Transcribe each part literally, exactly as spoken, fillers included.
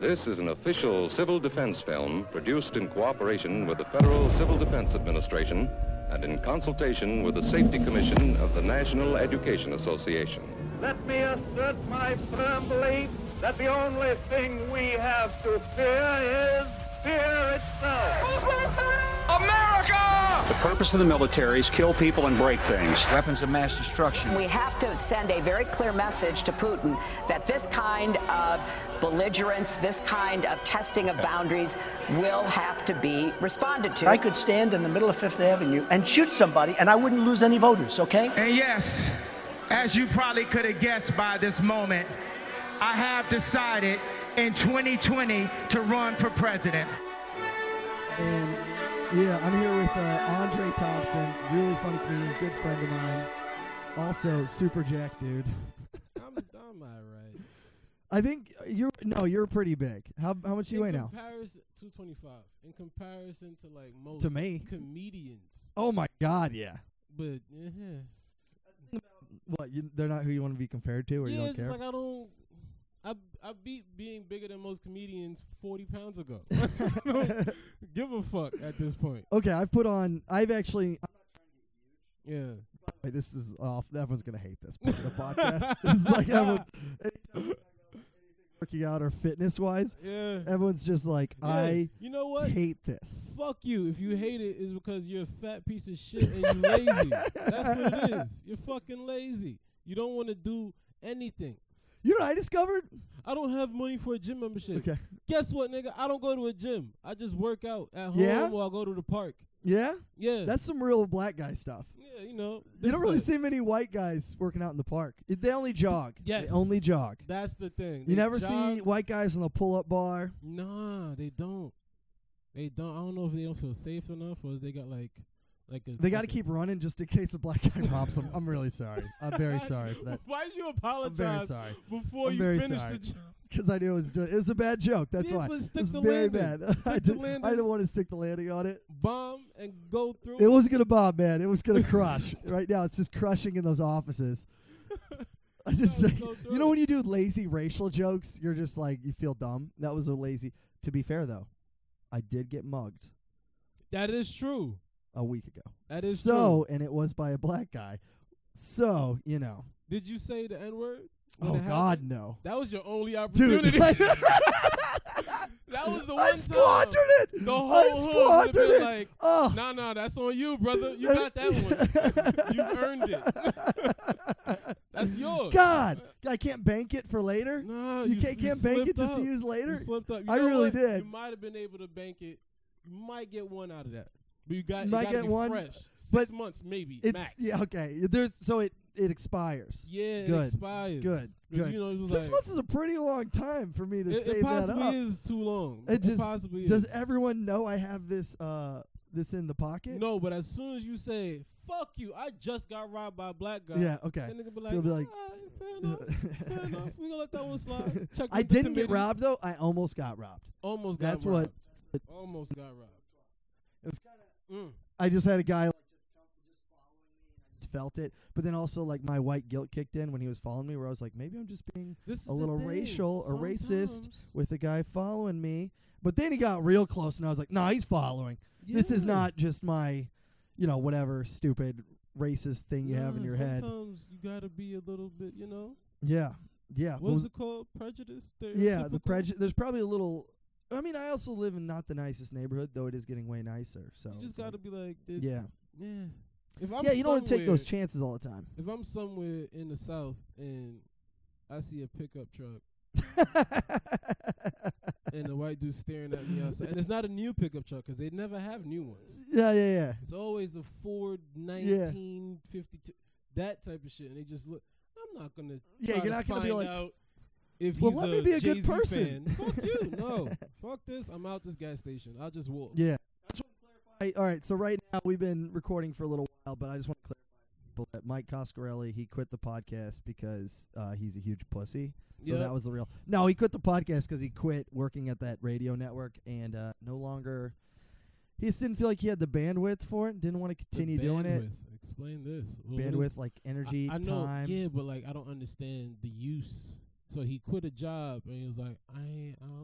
This is an official civil defense film produced in cooperation with the Federal Civil Defense Administration and in consultation with the Safety Commission of the National Education Association. Let me assert my firm belief that the only thing we have to fear is fear itself. America! The purpose of the military is kill people and break things. Weapons of mass destruction. We have to send a very clear message to Putin that this kind of belligerence, this kind of testing of boundaries will have to be responded to. I could stand in the middle of Fifth Avenue and shoot somebody and I wouldn't lose any voters, okay? And yes, as you probably could have guessed by this moment, I have decided in twenty twenty to run for president. And yeah, I'm here with uh, Andre Thompson, really funny comedian, good friend of mine. Also, super jack dude. I'm, I'm all right. I think you're no, you're pretty big. How how much do you weigh now? In comparison, two twenty-five. In comparison to like most to me comedians. Oh my God, yeah. But yeah. What? You, they're not who you want to be compared to, or yeah, you don't it's care? like I don't. I I beat being bigger than most comedians forty pounds ago. I don't give a fuck at this point. Okay, I've put on. I've actually. I'm not trying to get huge. Yeah. By the way, this is off. Everyone's gonna hate this part of the podcast. This is like everyone. Anytime working out or fitness wise, yeah. Everyone's just like, yeah. I. You know what? Hate this. Fuck you. If you hate it, it's because you're a fat piece of shit and you lazy. That's what it is. You're fucking lazy. You don't want to do anything. You know what I discovered? I don't have money for a gym membership. Okay. Guess what, nigga? I don't go to a gym. I just work out at home Yeah? or I go to the park. Yeah? Yeah. That's some real black guy stuff. Yeah, you know. You don't really like, see many white guys working out in the park. It, they only jog. Yes. They only jog. That's the thing. You They never jog. see white guys in the pull-up bar. Nah, they don't. They don't. I don't know if they don't feel safe enough or if they got like... like a, They got to like keep running just in case a black guy robs them. I'm really sorry. I'm very sorry for that. Why did you I'm apologize very sorry. before I'm you very finished sorry. the job? Because I knew it was, just, it was a bad joke. That's Yeah, why. but stick It's the very landing. bad. Stick I, the did, landing. I didn't want to stick the landing on it. Bomb and go through. It wasn't going to bomb, man. It was going to crush. Right now, it's just crushing in those offices. I just, Gotta go you know, when you do lazy racial jokes, you're just like, you feel dumb. That was a lazy. To be fair, though, I did get mugged That is true. a week ago. That is so, and it was by a black guy. So, you know. Did you say the N word? Oh, God, no. That was your only Dude, opportunity. I, That was the I one squandered time. it. The whole I hood would've squandered been it. like, oh. nah, nah, that's on you, brother. You got that one. You earned it. That's yours. God, I can't bank it for later. Nah, you, you can't, s- you can't bank it slipped just up. to use later. You slipped up. You I know really what? did. You might have been able to bank it. You might get one out of that. But you got You might it gotta get be one, fresh. but Six months maybe. It's max. yeah okay. There's so it it expires. Yeah, good. it expires. Good, 'Cause, good. You know, it was Six like, months is a pretty long time for me to it, save it that possibly up. is too long. It It, just possibly does is. everyone know I have this uh this in the pocket? No, but as soon as you say "fuck you," I just got robbed by a black guy. Yeah, okay. That nigga be like, He'll be like, "All right, fair enough, fair enough. We gonna let that one slide." Check I with the didn't get committee. robbed though. I almost got robbed. Almost got That's robbed. what. Almost got robbed. It was kind of. Mm. I just had a guy like just come, just following me, and I just felt it. But then also like my white guilt kicked in when he was following me, where I was like, maybe I'm just being This is a the little thing. racial or racist Sometimes- with the guy following me. But then he got real close, and I was like, no, nah, he's following. This is Yeah. not just my, you know, whatever stupid racist thing you have in Nah, your head. Sometimes you gotta be a little bit, you know. Yeah, yeah. What was- is it called? Prejudice? Yeah, the Stereotypical? prejudice. There's probably a little. I mean, I also live in not the nicest neighborhood, though it is getting way nicer. So You just it's like- gotta be like, this. yeah, yeah. If I'm yeah. You don't want to take those somewhere- chances all the time. If I'm somewhere in the South and I see a pickup truck and the white dude staring at me outside, and it's not a new pickup truck because they never have new ones. Yeah, yeah, yeah. It's always a Ford nineteen fifty-two, that type of shit, and they just look. I'm not gonna. Yeah, try you're to not gonna be find like, out if well, he's let a me be a good Jay-Z person. fan. Fuck you, no. Fuck this. I'm out this gas station. I'll just walk. Yeah. I just want to clarify. All right, so right now we've been recording for a little while, but I just want to clarify to people that Mike Coscarelli, he quit the podcast because uh, he's a huge pussy. So Yep. that was the real. No, he quit the podcast because he quit working at that radio network and uh, no longer. He just didn't feel like he had the bandwidth for it. Didn't want to The continue doing it. bandwidth. Explain this. What- what Bandwidth, is- like energy, I, I know, time. yeah, but like I don't understand the use. So he quit a job and he was like, I ain't, I don't got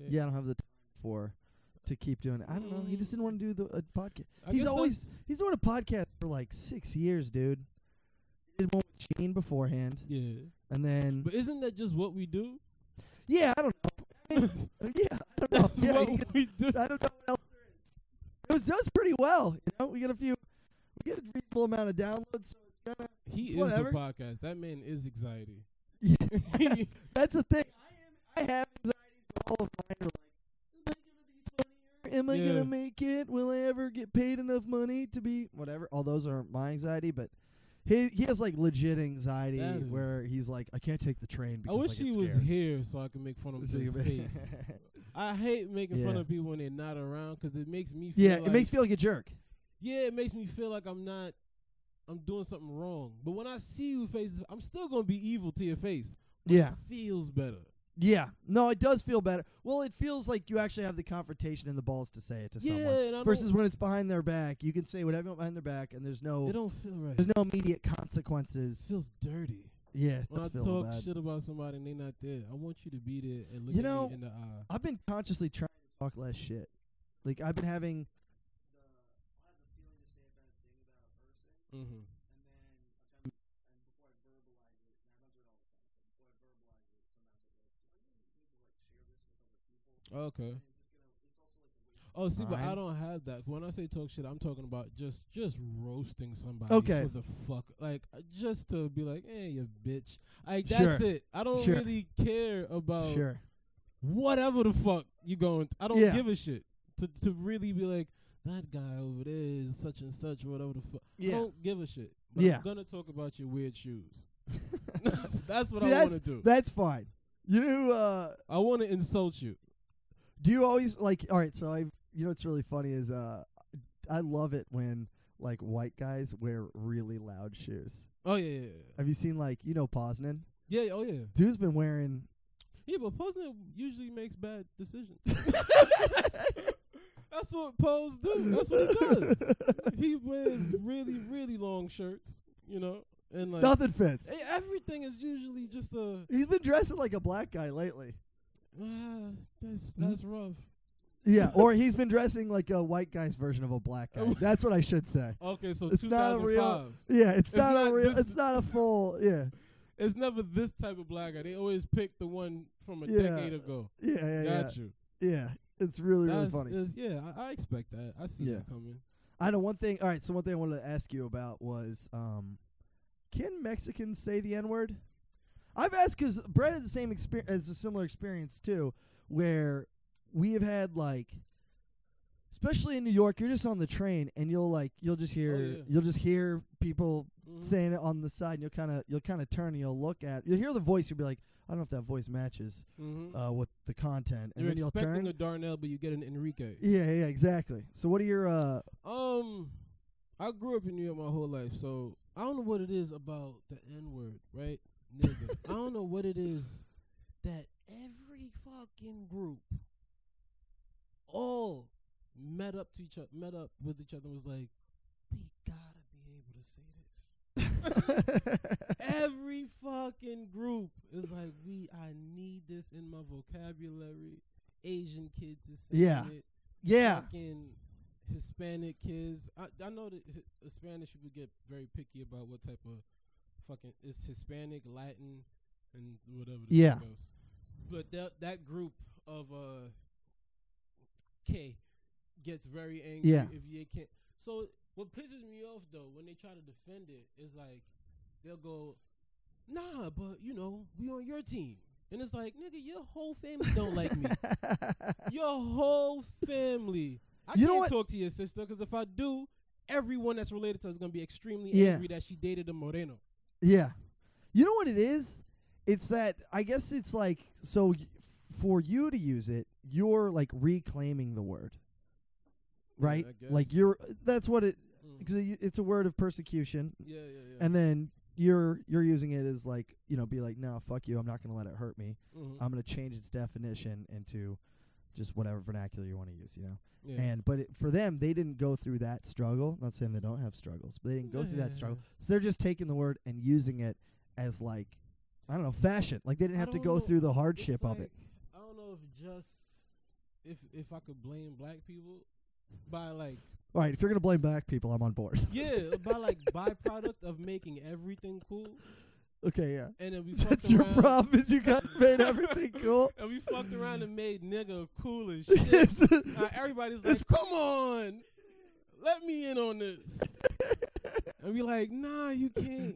Yeah, I don't have the time for to keep doing it. I don't know. He just didn't want to do the uh, podcast. I He's guess always that's- he's doing a podcast for like six years, dude. He did one with Sheen beforehand, Yeah. and then But isn't that just what we do? yeah, I don't know. I mean, yeah, I don't know. That's Yeah, what you could- we do. I don't know what else there is. It was does pretty well. You know, we get a few, we get a reasonable amount of downloads. So it's gonna. He it's is whatever. the podcast. That man is anxiety. Yeah, that's the thing. I am. I have anxieties, but all of mine are like, am I gonna be funnier? Am I Yeah. gonna make it? Will I ever get paid enough money to be whatever? All those aren't my anxiety, but he he has like legit anxiety That is- where he's like, I can't take the train I because wish I get he was scared. here so I could make fun of So his you- face. I hate making fun Yeah. of people when they're not around because it makes me feel Yeah, like, it makes me feel like a jerk. yeah, it makes me feel like I'm not, I'm doing something wrong. But when I see you face, I'm still gonna be evil to your face. But Yeah. it feels better. Yeah, no, it does feel better. Well, it feels like you actually have the confrontation and the balls to say it to Yeah, someone. and I Versus don't- when it's behind their back, you can say whatever you want behind their back, and there's no It don't feel right. there's no immediate consequences. It feels dirty. Yeah, it When I does feel talk bad. shit about somebody and they not there, I want you to be there and look You at know, me in the eye. I've been consciously trying to talk less shit. Like I've been having. Mm-hmm. Okay. Oh, see, but I Fine. don't have that. When I say talk shit, I'm talking about just just roasting somebody Okay. for the fuck, like uh, just to be like, "Hey, you bitch." Like Sure. that's it. I don't Sure. really care about Sure. whatever the fuck you going. I don't Yeah. give a shit to to really be like that guy over there is such and such or whatever the fuck. Yeah. I don't give a shit. But Yeah. I'm gonna talk about your weird shoes. that's, that's what See, I want that's to do. that's fine. You know, uh, I want to insult you. do you always like? All right, so I, you know, what's really funny is, uh, I love it when like white guys wear really loud shoes. Oh yeah, yeah, yeah. Have you seen like you know Posnan? Yeah, yeah, oh yeah. Dude's been wearing. Yeah, but Posner usually makes bad decisions. That's what Pose do. That's what he does. He wears really, really long shirts, you know, and like Nothing fits. eh, everything is usually just a. He's been dressing like a black guy lately. Ah, that's that's rough. Yeah, or he's been dressing like a white guy's version of a black guy. That's what I should say. Okay, so It's not a two thousand five. real. Yeah, it's, It's not, not a real. this- It's not a full. Yeah, It's never this type of black guy. They always pick the one from a Yeah. decade ago. yeah, yeah, yeah. Got you. Yeah, it's really, really That's, funny. is- yeah, I, I expect that. I see Yeah. that coming. I know one thing. All right, so one thing I wanted to ask you about was, um, can Mexicans say the N word? I've asked because Brett had the same experience, as a similar experience too, where we have had like, especially in New York, you're just on the train and you'll like you'll just hear Oh, yeah. you'll just hear people Mhm. saying it on the side. And you'll kind of you'll kind of turn and you'll look at you'll hear the voice. You'll be like, I don't know if that voice matches Mhm. uh, with the content, and You're then you'll expecting turn. a Darnell, but you get an Enrique. yeah, yeah, exactly. So what are your uh? Um, I grew up in New York my whole life, so I don't know what it is about the N word, right, nigga. I don't know what it is that every fucking group all met up to each other, met up with each other, and was like, we gotta be able to say this. Every fucking group is like, we. I need this in my vocabulary. Asian kids is saying Yeah. it. yeah. Fucking Hispanic kids. I I know that Hi- Hispanic people get very picky about what type of fucking it's Hispanic, Latin, and whatever. The Yeah. fuck else. But that that group of uh K gets very angry Yeah. if you can't. So what pisses me off though when they try to defend it is like they'll go, nah, but you know we on your team. And it's like, nigga, your whole family don't like me. Your whole family. I You know can't what? talk to your sister because if I do, everyone that's related to her is going to be extremely Yeah. angry that she dated a Moreno. Yeah. You know what it is? It's that I guess it's like so y- for you to use it, you're like reclaiming the word. Right? I Like guess. you're that's what it Mm. because it's a word of persecution. Yeah, yeah, yeah. And then you're you're using it as like, you know, be like, "No, fuck you. I'm not going to let it hurt me. Mhm. I'm going to change its definition into just whatever vernacular you want to use, you know." Yeah. And but it, for them, they didn't go through that struggle. Not saying they don't have struggles, but they didn't go through that struggle. So they're just taking the word and using it as like, I don't know, fashion. Like they didn't I have to don't go know. through the It's hardship of it. like, I don't know if just if if I could blame black people by like. All right, if you're gonna blame black people, I'm on board. Yeah, by like byproduct of making everything cool. Okay, yeah. And then we That's fucked your around. problem is you got made everything cool. And we fucked around and made nigga cool as shit. Now everybody's like, come on, let me in on this. And we like, nah, you can't.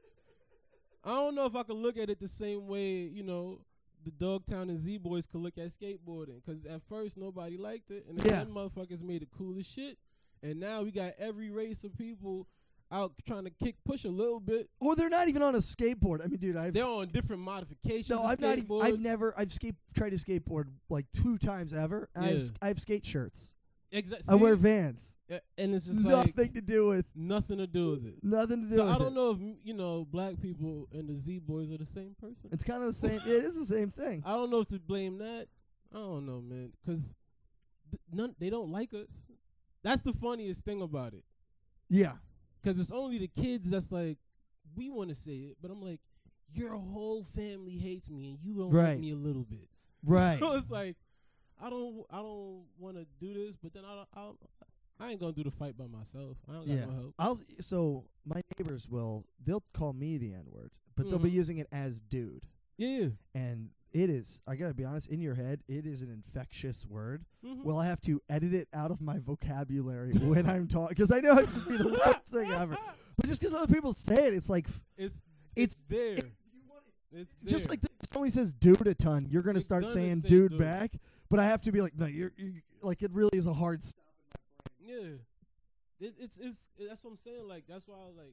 I don't know if I could look at it the same way, you know, the Dogtown and Z-Boys could look at skateboarding. Because at first, nobody liked it. And then Yeah. them motherfuckers made it cool as shit. And now we got every race of people out trying to kick push a little bit. Or they're not even on a skateboard. I mean, dude, I've They're on different modifications. no, of I've not. Even, skateboards. I've never. I've skate tried to skateboard like two times ever. I have Yeah. s- I have skate shirts. Exactly. I wear Vans. And it's just Nothing like to do with nothing to do with it. nothing to do So with I don't it. know if m- you know black people and the Z boys are the same person. It's kind of the same. It is the same thing. I don't know if to blame that. I don't know, man, because th- none they don't like us. That's the funniest thing about it. Yeah. Because it's only the kids that's like, we want to say it, but I'm like, your whole family hates me and you don't Right. like me a little bit. Right. So it's like, I don't, I don't want to do this, but then I, don't, I, don't, I ain't gonna do the fight by myself. I don't Yeah. got no help. I'll so my neighbors will they'll call me the N word, but they'll be Mhm. using it as dude. Yeah. And it is, I gotta be honest, in your head, it is an infectious word. Mhm. Well, I have to edit it out of my vocabulary when I'm talking, because I know it would be the worst thing ever. But just because other people say it, it's like, f- It's it's it's there. it- it's just there. like the, if somebody says dude a ton, you're going to You're start gonna saying say dude, dude. back. But I have to be like, no, you're, you like, it really is a hard stop. Yeah, it, it's it's that's what I'm saying. Like that's why like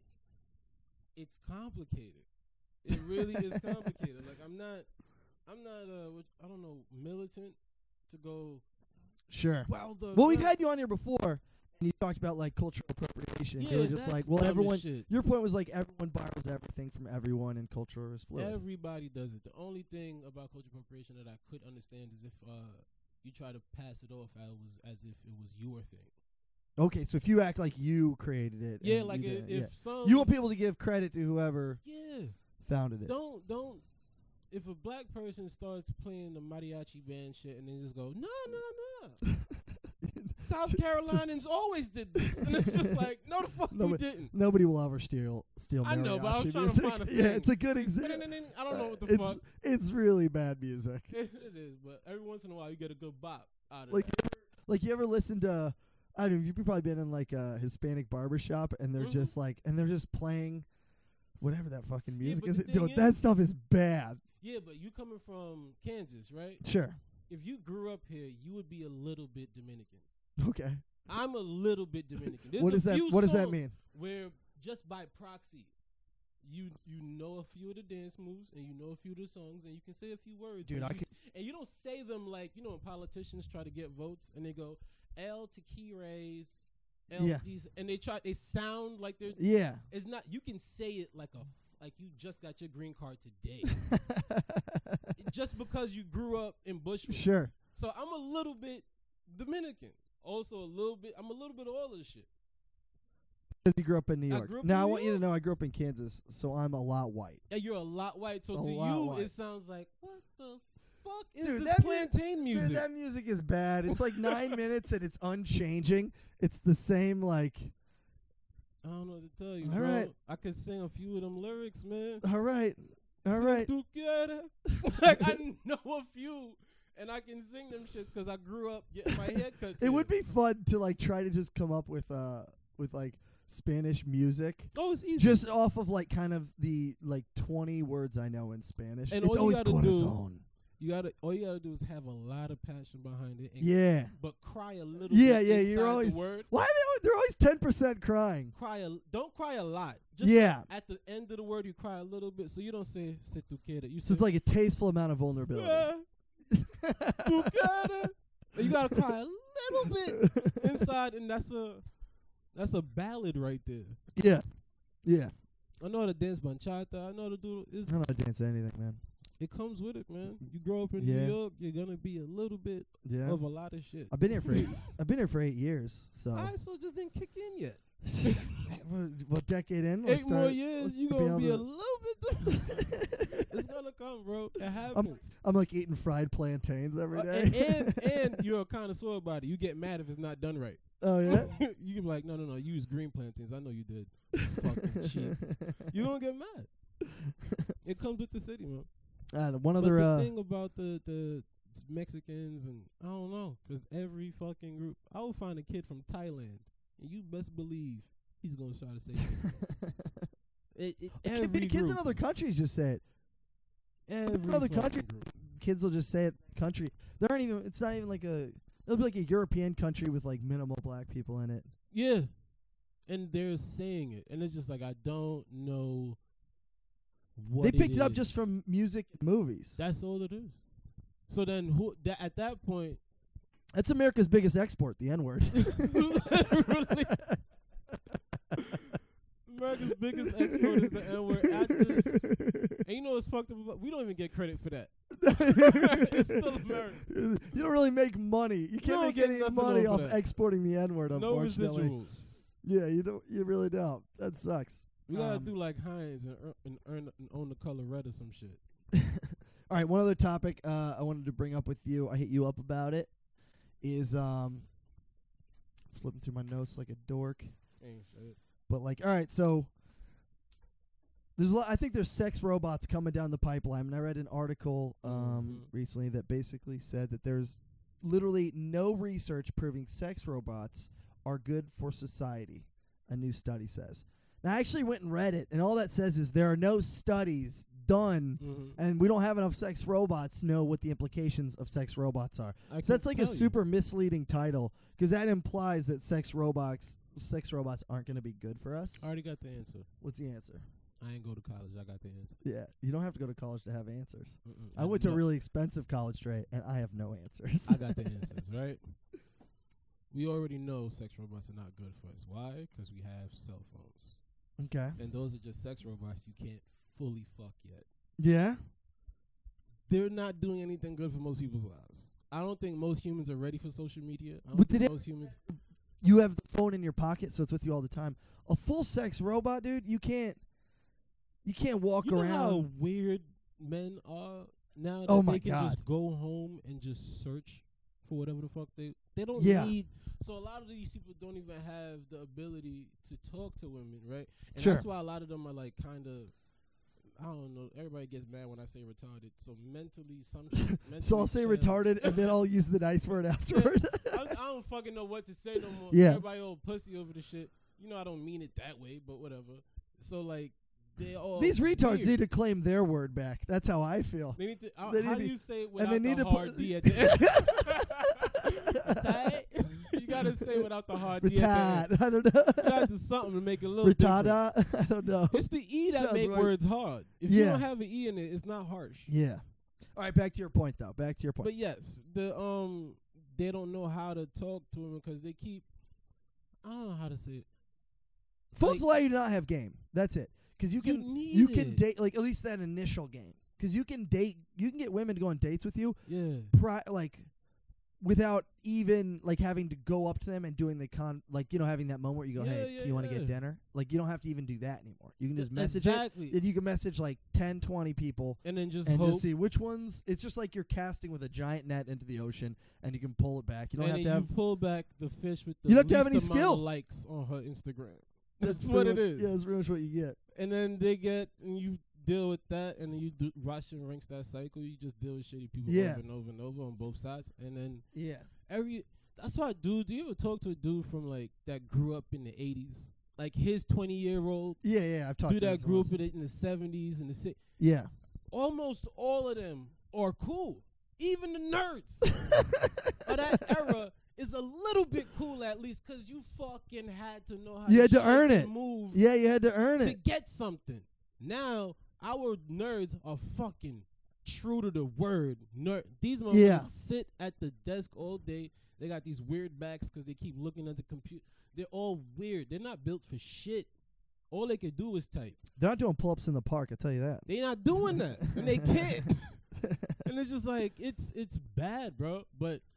it's complicated. It really is complicated. Like I'm not, I'm not uh, what, I don't know, militant to go. Sure. Well, the Well, we've well- had you on here before, and you talked about like cultural appropriation. you Yeah, were just that's like, well, dumb as everyone. shit. Your point was like everyone borrows everything from everyone, and culture is fluid. Everybody does it. The only thing about cultural appropriation that I could understand is if uh you try to pass it off as was as if it was your thing. Okay, so if you act like you created it, Yeah, and like you if, did it, if yeah. some you want people to give credit to whoever yeah founded it. don't don't if a black person starts playing the mariachi band shit and then just go no no no South Ju- Carolinians always did this and it's just like no the fuck you Nobody, didn't. nobody will ever steal steal. I know, but I was mariachi trying to music. find a Yeah, thing. it's a good example. I don't know what the it's, fuck. It's really bad music. It, it is, but every once in a while you get a good bop out of Like, that. like you ever listen to? I don't know. You've probably been in like a Hispanic barbershop, and they're Mhm. just like, and they're just playing whatever that fucking Yeah, music but is. the Dude, thing that is- stuff is bad. Yeah, but you coming from Kansas, right? Sure. If you grew up here, you would be a little bit Dominican. Okay. I'm a little bit Dominican. There's What a does that? few What does that songs mean? Where just by proxy, you you know a few of the dance moves and you know a few of the songs and you can say a few words. Dude, and I you could- s- and you don't say them like you know when politicians try to get votes and they go El Tequires, El Yeah. these, and they try they sound like they're Yeah. It's not. You can say it like a f- like you just got your green card today, just because you grew up in Bushwick. Sure. So I'm a little bit Dominican. Also a little bit. I'm a little bit of all of this shit. Because you grew up in New I York. grew up Now in I New want you to York. know I grew up in Kansas, so I'm a lot white. And you're a lot white. So A to lot you, white. it sounds like what the fuck is Dude, this that mu- plantain Dude, music? that music is bad. It's like nine minutes and it's unchanging. It's the same like. I don't know what to tell you, All bro. right. I could sing a few of them lyrics, man. All right. All Si right. tú quieres. Like I know a few, and I can sing them shits because I grew up getting my head cut. It would be fun to like try to just come up with uh with like Spanish music. Oh, it's easy. Just off of like kind of the like twenty words I know in Spanish. And it's all you always gotta corazon. You gotta all you gotta do is have a lot of passion behind it. And Yeah. But cry a little. Yeah, bit yeah. inside You're the always word. why are they? al- They're always ten percent crying. Cry a don't cry a lot. Just Yeah. like at the end of the word, you cry a little bit, so you don't say "se tú quieres." You So say it's like a tasteful amount of vulnerability. "Se tú quieres." And you gotta cry a little bit inside, and that's a that's a ballad right there. Yeah. Yeah. I know how to dance bachata. I know how to do it's, I don't know how to dance anything, man. It comes with it, man. You grow up in Yeah. New York, you're gonna be a little bit Yeah. of a lot of shit. I've been here for eight. I've been here for eight years. So I so just didn't kick in yet. what, what decade in? Eight Let's more start- years, let's you be gonna able be a to- little bit different. It's gonna come, bro. It I'm, happens. I'm like eating fried plantains every Uh, day. and, and and you're a connoisseur about it. You get mad if it's not done right. Oh yeah. You can be like, no, no, no. You use green plantains. I know you did. Fucking cheap. You gonna get mad. It comes with the city, man. Uh, one But other. the Uh, thing about the the Mexicans and I don't know, because every fucking group, I will find a kid from Thailand, and you best believe he's gonna try to say something. it, it, every Kid- kids in group. other countries just say it. Every in other fucking countries, group. kids will just say it. Country. There aren't even. It's not even like a. It'll be like a European country with like minimal black people in it. Yeah, and they're saying it, and it's just like I don't know. What They picked it, up is. just from music and movies. That's all it is. So then, who? That at that point, That's America's biggest export, the N word. literally, America's biggest export is the N word actors. And you know what's fucked up about? We don't even get credit for that. It's still America. You don't really make money. You can't don't make get any nothing money off off of that. exporting the N word, No unfortunately. residuals. Yeah, you don't. You really don't. That sucks. We gotta Um, do like Heinz and, ear- and earn and own the color red or some shit. All right, one other topic uh, I wanted to bring up with you. I hit you up about it. Is um, flipping through my notes like a dork. Ain't shit. But like, all right, so there's a lot, I think there's sex robots coming down the pipeline. And I read an article um, Mhm. recently that basically said that there's literally no research proving sex robots are good for society. A new study says. Now I actually went and read it, and all that says is there are no studies done, Mhm. and we don't have enough sex robots to know what the implications of sex robots are. I So that's can like a tell you. super misleading title because that implies that sex robots sex robots aren't going to be good for us. I already got the answer. What's the answer? I ain't go to college. I got the answer. Yeah, you don't have to go to college to have answers. Mm-mm. I went to a no- really expensive college straight, and I have no answers. I got the answers, right? We already know sex robots are not good for us. Why? Because we have cell phones. Okay. And those are just sex robots you can't fully fuck yet. Yeah. They're not doing anything good for most people's lives. I don't think most humans are ready for social media. I don't But think did it- most humans. You have the phone in your pocket, so it's with you all the time. A full sex robot, dude, you can't. You can't walk You know around. how weird men are now that Oh they my can God. just go home and just search for whatever the fuck they they don't Yeah. need. So a lot of these people don't even have the ability to talk to women, right? And Sure. that's why a lot of them are like kind of. I don't know. Everybody gets mad when I say retarded. So mentally, some. shit, mentally So I'll say challenged. retarded, and then I'll use the nice word afterward. I, I don't fucking know what to say no more. Yeah. Everybody all pussy over the shit. You know I don't mean it that way, but whatever. So like they all These retards weird. need to claim their word back. That's how I feel. They need to. Uh, They how need do to- you say it and without they need the to hard put- D at the end? Tight? You gotta say without the hard D at the end. Retard. I don't know. You gotta do something to make it a little different. Retada. I don't know. It's the E that Sounds make right. words hard. If you Yeah. don't have an E in it, it's not harsh. Yeah. All right, back to your point, though. Back to your point. But yes, the um, they don't know how to talk to women because they keep. I don't know how to say it. Phones like- allow you to not have game. That's it. Because you You can need you can it. date, like, at least that initial game. Because you can date, you can get women to go on dates with you, Yeah. pri- like, without even, like, having to go up to them and doing the con, like, you know, having that moment where you go, Yeah, hey, yeah, you want to yeah. get dinner? Like, you don't have to even do that anymore. You can just E- message exactly. it. And you can message, like, ten, twenty people. And then just and hope. just see which ones. It's just like you're casting with a giant net into the ocean, and you can pull it back. You don't and have then to have. you pull back the fish with the You don't have to have least any amount skill. of likes on her Instagram. That's, pretty what it much- is. Yeah, that's pretty much what you get. And then they get, and you deal with that, and then you do, rush and rinse that cycle. You just deal with shitty people Yeah. over and over and over on both sides. And then Yeah. every, that's why, dude, do you ever talk to a dude from, like, that grew up in the eighties? Like, his twenty-year-old Yeah, yeah. I've talked dude to that those grew ones. up in the, in the seventies and the si- Yeah. almost all of them are cool. Even the nerds of that era is a little bit cool at least because you fucking had to know how You to had to shake earn and it. move Yeah, you had to earn to it. get something. Now, our nerds are fucking true to the word. Nerd. These motherfuckers Yeah. sit at the desk all day. They got these weird backs because they keep looking at the computer. They're all weird. They're not built for shit. All they can do is type. They're not doing pull-ups in the park, I tell you that. They're not doing that, and they can't. And it's just like it's it's bad, bro. But I,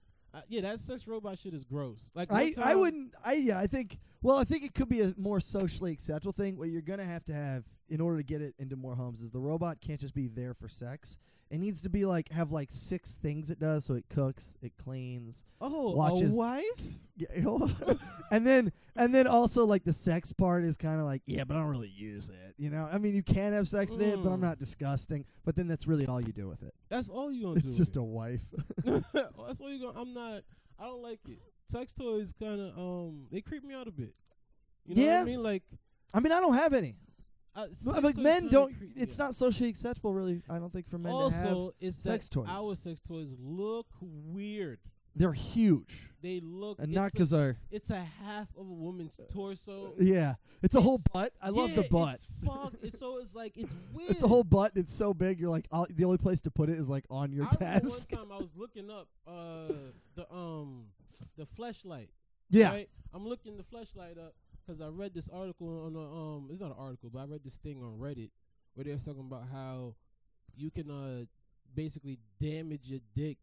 yeah, that sex robot shit is gross. Like I, one time, I wouldn't. I yeah. I think. Well, I think it could be a more socially acceptable thing. What you're gonna have to have in order to get it into more homes is the robot can't just be there for sex. It needs to be like have like six things it does. So it cooks, it cleans, Oh, watches- a wife? yeah, and then and then also like the sex part is kind of like yeah, but I don't really use it. You know, I mean you can have sex with it, but I'm Mm. not disgusting. But then that's really all you do with it. That's all you gonna do. It's just with a wife. it. That's all you gonna. I'm not. I don't like it. Sex toys kind of um they creep me out a bit. You know Yeah. what I mean? Like, I mean I don't have any. uh, sex But, like toys men kinda don't. creep me It's out. not socially acceptable, really. I don't think for men to have. Also, it's sex that toys. our sex toys look weird. They're huge, They look. and it's not a- because our. it's a half of a woman's torso. Yeah, it's a whole It's- butt. I love yeah, the butt. It's fucked. It's so it's like it's weird. It's a whole butt. It's so big. You're like, I'll, the only place to put it is like on your I remember desk. one time I was looking up uh the um the fleshlight. Yeah. Right? I'm looking the fleshlight up because I read this article on a, um it's not an article, but I read this thing on Reddit where they're talking about how you can uh basically damage your dick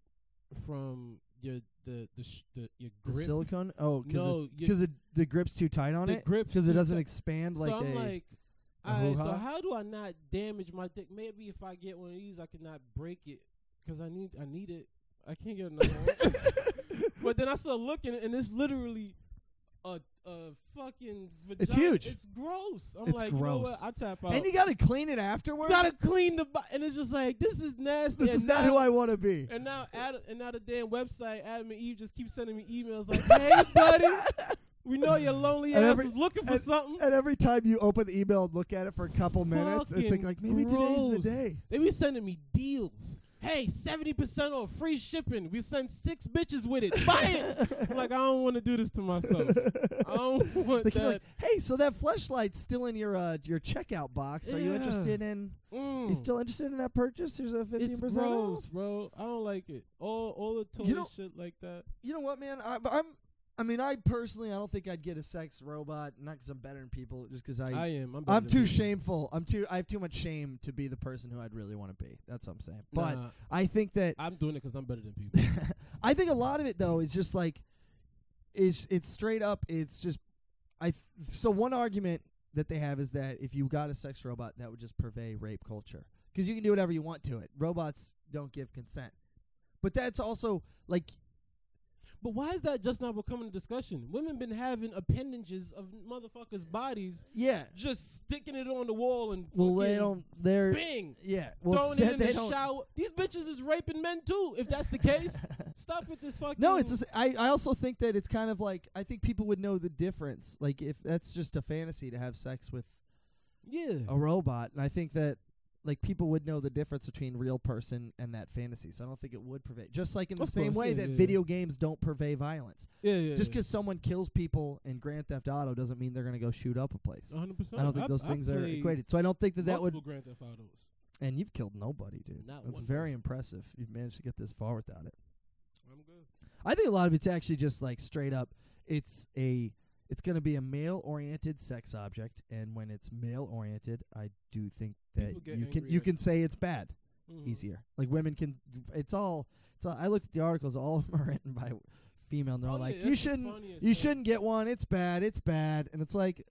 from your the the, sh- the your The grip. silicone. Oh, No, because you- the the grip's too tight on The it. grip's Because it too doesn't tight. expand So like I'm a. like, a alright, so hoo-ha? how do I not damage my dick? Maybe if I get one of these, I could not break it because I need I need it. I can't get another one. But then I started looking, and it's literally a a fucking vagina. It's huge. It's gross. I'm It's like, you know gross. what? I tap out. and you gotta clean it afterwards. gotta clean the, bo- and it's just like this is nasty. This and is not now- who I want to be. And now, Adam, and now the damn website, Adam and Eve, just keep sending me emails like, "Hey, buddy, we know your lonely And ass every- is looking for and- something." And every time you open the email and look at it for a couple minutes and think Fucking like maybe today's the gross. day. They be sending me deals. Hey, seventy percent off, free shipping. We send six bitches with it. Buy it. I'm like, I don't want to do this to myself. I don't want They keep that. like, hey, so that fleshlight's still in your uh, your checkout box. Are you Yeah. interested in? Mm. You still interested in that purchase? There's a fifteen It's percent gross, off. bro. I don't like it. All all the toy You know- shit like that. You know what, man? I, I'm. I mean, I personally, I don't think I'd get a sex robot. Not because I'm better than people, just because I. I am. I'm, better I'm than too people. shameful. I'm too. I have too much shame to be the person who I'd really want to be. That's what I'm saying. But Nah, I think that I'm doing it because I'm better than people. I think a lot of it though is just like is it's straight up. It's just I. Th- so one argument that they have is that if you got a sex robot, that would just purvey rape culture because you can do whatever you want to it. Robots don't give consent, but that's also like. But why is that just not becoming a discussion? Women been having appendages of motherfuckers' bodies, Yeah. just sticking it on the wall and Well, they fucking don't. They're bing, yeah. Well, throwing it's it said in they the don't. shower. These bitches is raping men too. If that's the case, stop with this fucking. No, it's. Just, I. I also think that it's kind of like I think people would know the difference. Like if that's just a fantasy to have sex with yeah. a robot, and I think that like people would know the difference between real person and that fantasy. So I don't think it would purvey. Just like in the Of same course, way yeah, that yeah, video yeah. games don't purvey violence. Yeah, yeah. Just because someone kills people in Grand Theft Auto doesn't mean they're gonna go shoot up a place. one hundred percent. I don't think those things are equated. So I don't think that that would. Multiple Grand Theft Autos. And you've killed nobody, dude. Not That's one very person. impressive. You've managed to get this far without it. I'm good. I think a lot of it's actually just like straight up. It's a. It's going to be a male-oriented sex object, and when it's male-oriented, I do think that People get you can angry you at can say it's bad Mhm. easier. Like women can. It's all. It's all. I looked at the articles. All of them are written by female, and they're Oh, all yeah, like, that's "You the shouldn't. funniest You thing. shouldn't get one. It's bad. It's bad." And it's like,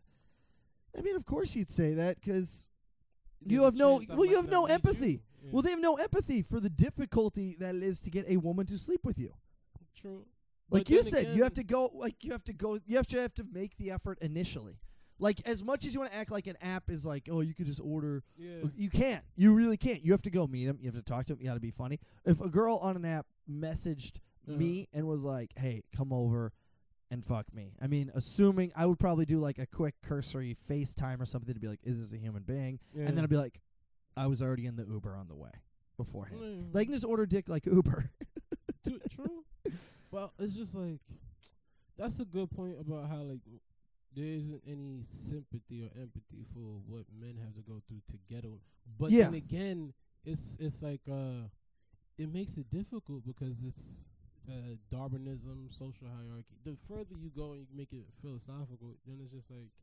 I mean, of course you'd say that because you There's have a no. chance I Well, you might have not no need you. empathy. Yeah. Well, they have no empathy for the difficulty that it is to get a woman to sleep with you. True. Like But you then said, again- you have to go. Like you have to go. You have to have to make the effort initially. Like as much as you want to act like an app is like, oh, you could just order. Yeah. You can't. You really can't. You have to go meet him. You have to talk to him. You got to be funny. If a girl on an app messaged Uh-huh. me and was like, "Hey, come over and fuck me," I mean, assuming I would probably do like a quick cursory FaceTime or something to be like, "Is this a human being?" Yeah. And then I'd be like, "I was already in the Uber on the way beforehand." Mm. They can just order dick like Uber. Too, true. Well, it's just like that's a good point about how like there isn't any sympathy or empathy for what men have to go through to get them. But Yeah. then again, it's it's like uh, it makes it difficult because it's uh, Darwinism, social hierarchy. The further you go and you make it philosophical, then it's just like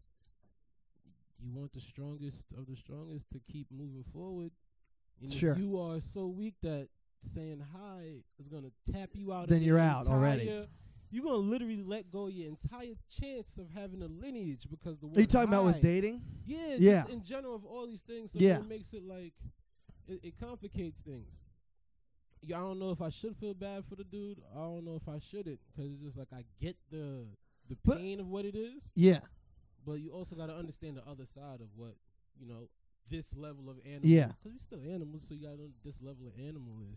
you want the strongest of the strongest to keep moving forward. And Sure. if you are so weak that saying hi is gonna tap you out. Then of you're your out entire, already. You're gonna literally let go of your entire chance of having a lineage because the word Are you talking hi, about with dating? Yeah, Yeah. just in general of all these things. So Yeah. it makes it like it, it complicates things. Yeah, I don't know if I should feel bad for the dude. I don't know if I shouldn't, because it's just like I get the the But- pain of what it is, Yeah. but you also got to understand the other side of what, you know, this level of animal. Yeah. Because we still animals, so you got to know what this level of animal is.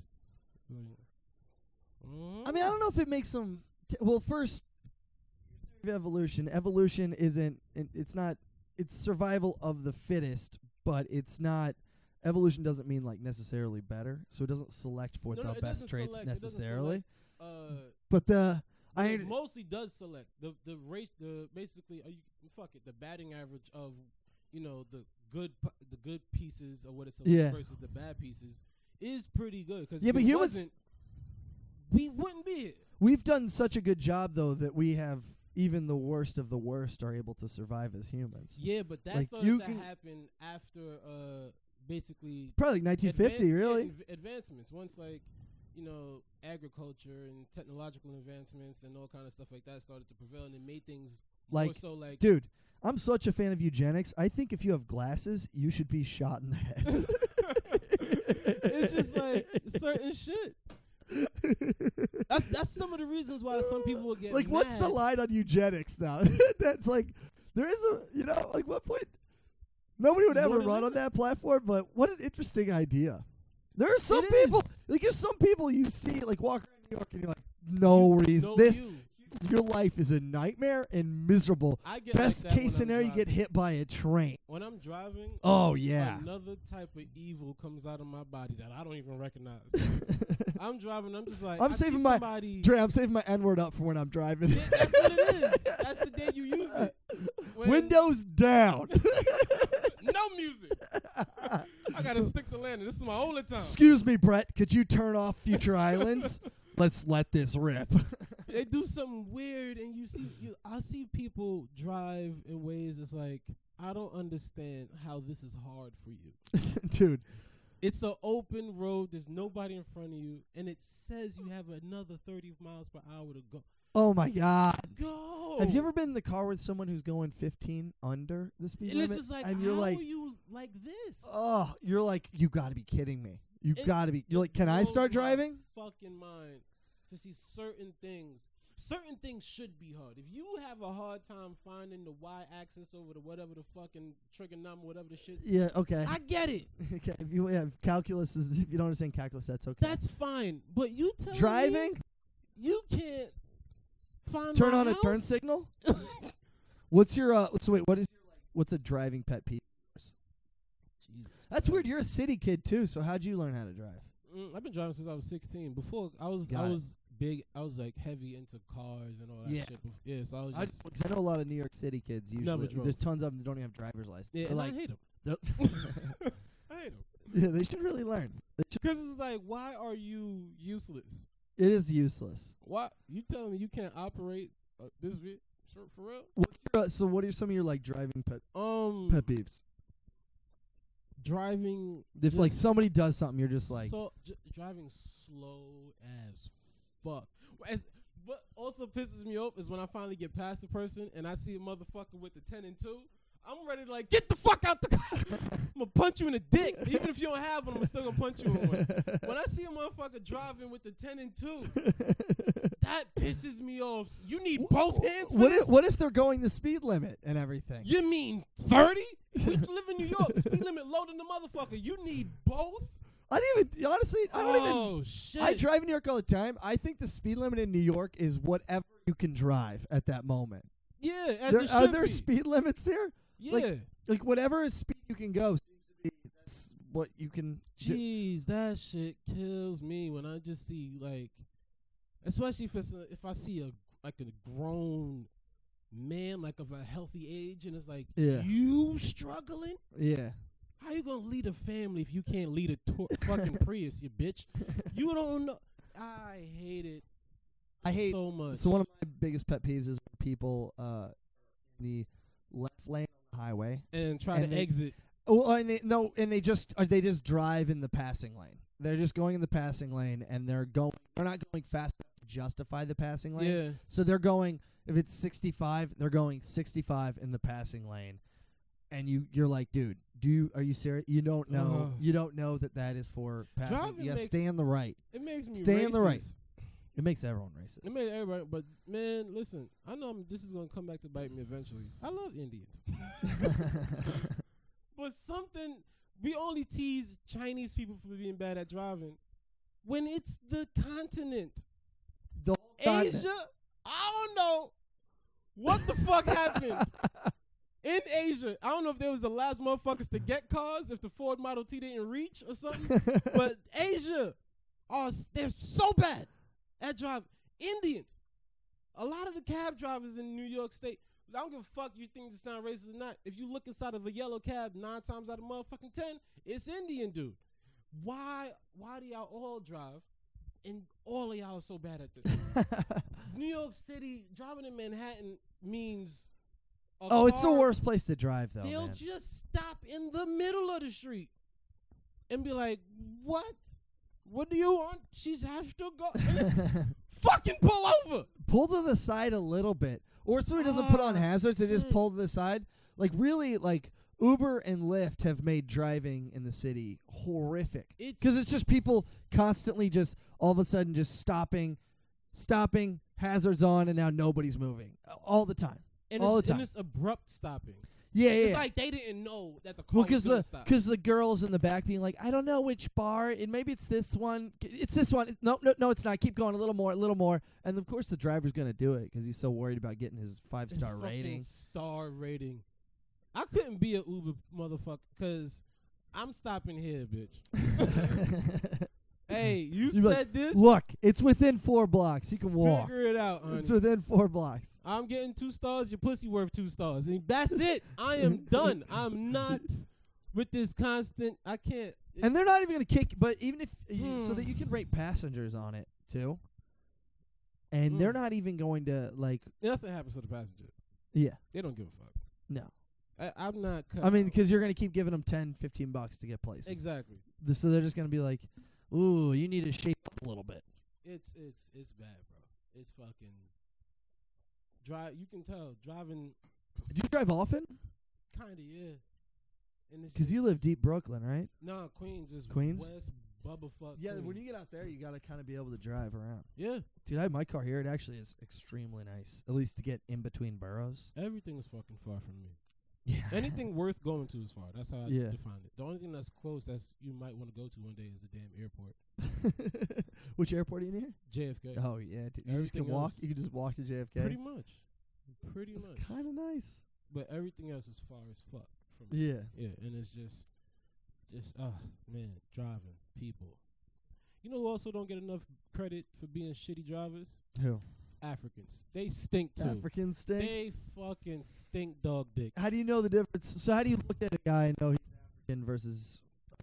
Mm. I mean, I don't know if it makes them. T- well, first, evolution. Evolution isn't. It, it's not. It's survival of the fittest, but it's not. Evolution doesn't mean like necessarily better, so it doesn't select for No, the no, it best doesn't traits select- it doesn't necessarily. select, uh, But the I it under- mostly does select the the race the basically uh, you, fuck it the batting average of, you know, the good p- the good pieces of what it selects Yeah. versus the bad pieces is pretty good, because Yeah, if but it humans- wasn't, we wouldn't be here. we've done such a good job though that we have even the worst of the worst are able to survive as humans. Yeah, but that Like, started you to can- happen after uh basically Probably like nineteen fifty, advan- yeah, really. adv- advancements. Once like, you know, agriculture and technological advancements and all kind of stuff like that started to prevail, and it made things more Like, so like dude, I'm such a fan of eugenics. I think if you have glasses, you should be shot in the head. it's just like certain shit. That's that's some of the reasons why some people will get like, what's the mad. line on eugenics now? That's like, there is a, you know, like what point? Nobody would What ever is run it? on that platform, but what an interesting idea. There are some It people, is. like there's some people you see, like walk around New York and you're like, no reason. No this, you. your life is a nightmare and miserable. I get like Best that when case I'm scenario, you get driving. hit by a train. When I'm driving, Oh, yeah. another type of evil comes out of my body that I don't even recognize. I'm driving, I'm just like, I'm I saving see my somebody. Dre, I'm saving my N word up for when I'm driving. Yeah, that's what it is. That's the day you use it. When Windows down. no music. I gotta stick the landing. This is my only time. Excuse me, Brett. Could you turn off Future Islands? Let's let this rip. They do something weird, and you see, you I see people drive in ways that's like, I don't understand how this is hard for you. Dude. It's an open road. There's nobody in front of you, and it says you have another thirty miles per hour to go. Oh my God. Go. Have you ever been in the car with someone who's going fifteen under the speed And limit? it's just like, and you're how like, are you like this? oh, you're like, you got to be kidding me. You It- got to be. You're it like, can I blows start my driving? Fucking mind to see certain things. Certain things should be hard. If you have a hard time finding the y-axis over the whatever the fucking trigonometry, whatever the shit, Yeah. Okay. I get it. okay. If you have calculus, is if you don't understand calculus, that's okay. That's fine. But you tell driving. me you can't find Turn my on a turn house? signal. What's your uh? So wait, what is your like? What's a driving pet peeve? Jesus. That's weird. You're a city kid too. So how'd you learn how to drive? Mm, I've been driving since I was sixteen. Before I was, Got I it. was big. I was like heavy into cars and all that Yeah. shit. bef- Yeah, so I was I, just. cause I know a lot of New York City kids. Usually, Never drove. there's tons of them that don't even have driver's license. Yeah, They're and like, I hate them. they're- I hate them yeah, they should really learn. They should- because it's like, why are you useless? It is useless. Why you telling me you can't operate uh, this vehicle for real? What's your, uh, so what are some of your like driving pet Um, pet peeves? driving. If like just somebody does something, you're just like, so j- driving slow as fuck. As, what also pisses me off is when I finally get past the person and I see a motherfucker with the ten and two. I'm ready to like get the fuck out the car. I'm gonna punch you in the dick. Even if you don't have one, I'm still gonna punch you in one. When I see a motherfucker driving with the ten and two, that pisses me off. You need both hands for what this? if, what if they're going the speed limit and everything? You mean thirty? We live in New York. Speed limit low than the motherfucker. You need both? I didn't even honestly. I don't Oh even. shit! I drive in New York all the time. I think the speed limit in New York is whatever you can drive at that moment. Yeah, as There, it are should there be. speed limits here? Yeah. Like, like whatever speed you can go, seems to be that's what you can. do. Jeez, that shit kills me when I just see like, especially if it's a, if I see a like a grown man like of a healthy age and it's like, Yeah. you struggling? Yeah. How you gonna lead a family if you can't lead a to- fucking Prius, you bitch? You don't know. I hate it. I hate so much. So one of my biggest pet peeves is when people uh in the left lane on the highway and try and to they- exit. Oh, and they no, and they just or they just drive in the passing lane. they're just going in the passing lane, and they're going. They're not going fast enough to justify the passing lane. Yeah. So they're going. If it's sixty-five, they're going sixty-five in the passing lane, and you you're like, dude, do you are you serious? You don't know. Uh, you don't know that that is for passing. Driving You gotta makes- stay on the right. It makes me Stay racist. on the right. It makes everyone racist. It makes everybody. But man, listen, I know I'm, this is gonna come back to bite me eventually. I love Indians, but something we only tease Chinese people for being bad at driving when it's the continent. The whole continent. Asia, I don't know what the fuck happened in Asia. I don't know if they was the last motherfuckers to get cars, if the Ford Model T didn't reach or something. But Asia, are s- they're so bad at driving. Indians, a lot of the cab drivers in New York State, I don't give a fuck you think this sound racist or not. If you look inside of a yellow cab, nine times out of motherfucking ten, it's Indian dude. Why? Why do y'all all drive? And all of y'all are so bad at this. New York City, driving in Manhattan means a Oh, it's the car- worst place to drive, though. They'll man. just stop in the middle of the street and be like, what? What do you want? She has to go. And it's fucking pull over. Pull to the side a little bit, or so he doesn't put on Oh, hazards to just shit. pull to the side. Like really, like Uber and Lyft have made driving in the city horrific It's- because it's just people constantly just all of a sudden just stopping, stopping, hazards on, and now nobody's moving all the time. And, all it's, the time. and it's abrupt stopping. Yeah, yeah. It's yeah. like they didn't know that the car Well, was because going the to stop. because the girls in the back being like, I don't know which bar, and maybe it's this one. It's this one. No, no, no, it's not. Keep going a little more, a little more, and of course the driver's gonna do it because he's so worried about getting his five It's star fucking rating. Star rating. I couldn't be a Uber motherfucker because I'm stopping here, bitch. Hey, you You'd be like, said this. Look, it's within four blocks. You can walk. Figure it out, honey. It's within four blocks. I'm getting two stars. Your pussy worth two stars. And that's it. I am done. I'm not with this constant. I can't. It, And they're not even gonna kick. But even if you, so Hmm. that you can rate passengers on it too. And they're Hmm. not even going to like. nothing happens to the passenger. Yeah. They don't give a fuck. No. I, I'm not. Cut I mean, out. because you're gonna keep giving them ten, fifteen bucks to get places. exactly. The- So they're just gonna be like, "Ooh, you need to shape up a little bit." It's it's it's bad, bro. It's fucking. Drive. You can tell driving. Do you drive often? Kinda, yeah. And it's Because you just- live deep Brooklyn, right? Nah, Queens is Queens? West Bubba fuck. Yeah. When Queens. you get out there, you gotta kind of be able to drive around. Yeah, Dude, I have my car here. It actually is extremely nice, at least to get in between boroughs. everything is fucking far from me. Yeah. Anything worth going to is far. That's how I Yeah. define it. The only thing that's close that's you might want to go to one day is the damn airport. Which airport are you near? J F K. Oh yeah, dude. You just can Everything walk. else- You can just walk to J F K. Pretty much. Pretty It's much. kind of nice. But everything else is far as fuck from me. Yeah. Yeah, and it's just, just ah man, driving people. You know who also don't get enough credit for being shitty drivers? Who? Africans. They stink too. African stink. They fucking stink dog dick. How do you know the difference? So how do you look at a guy and know he's African versus?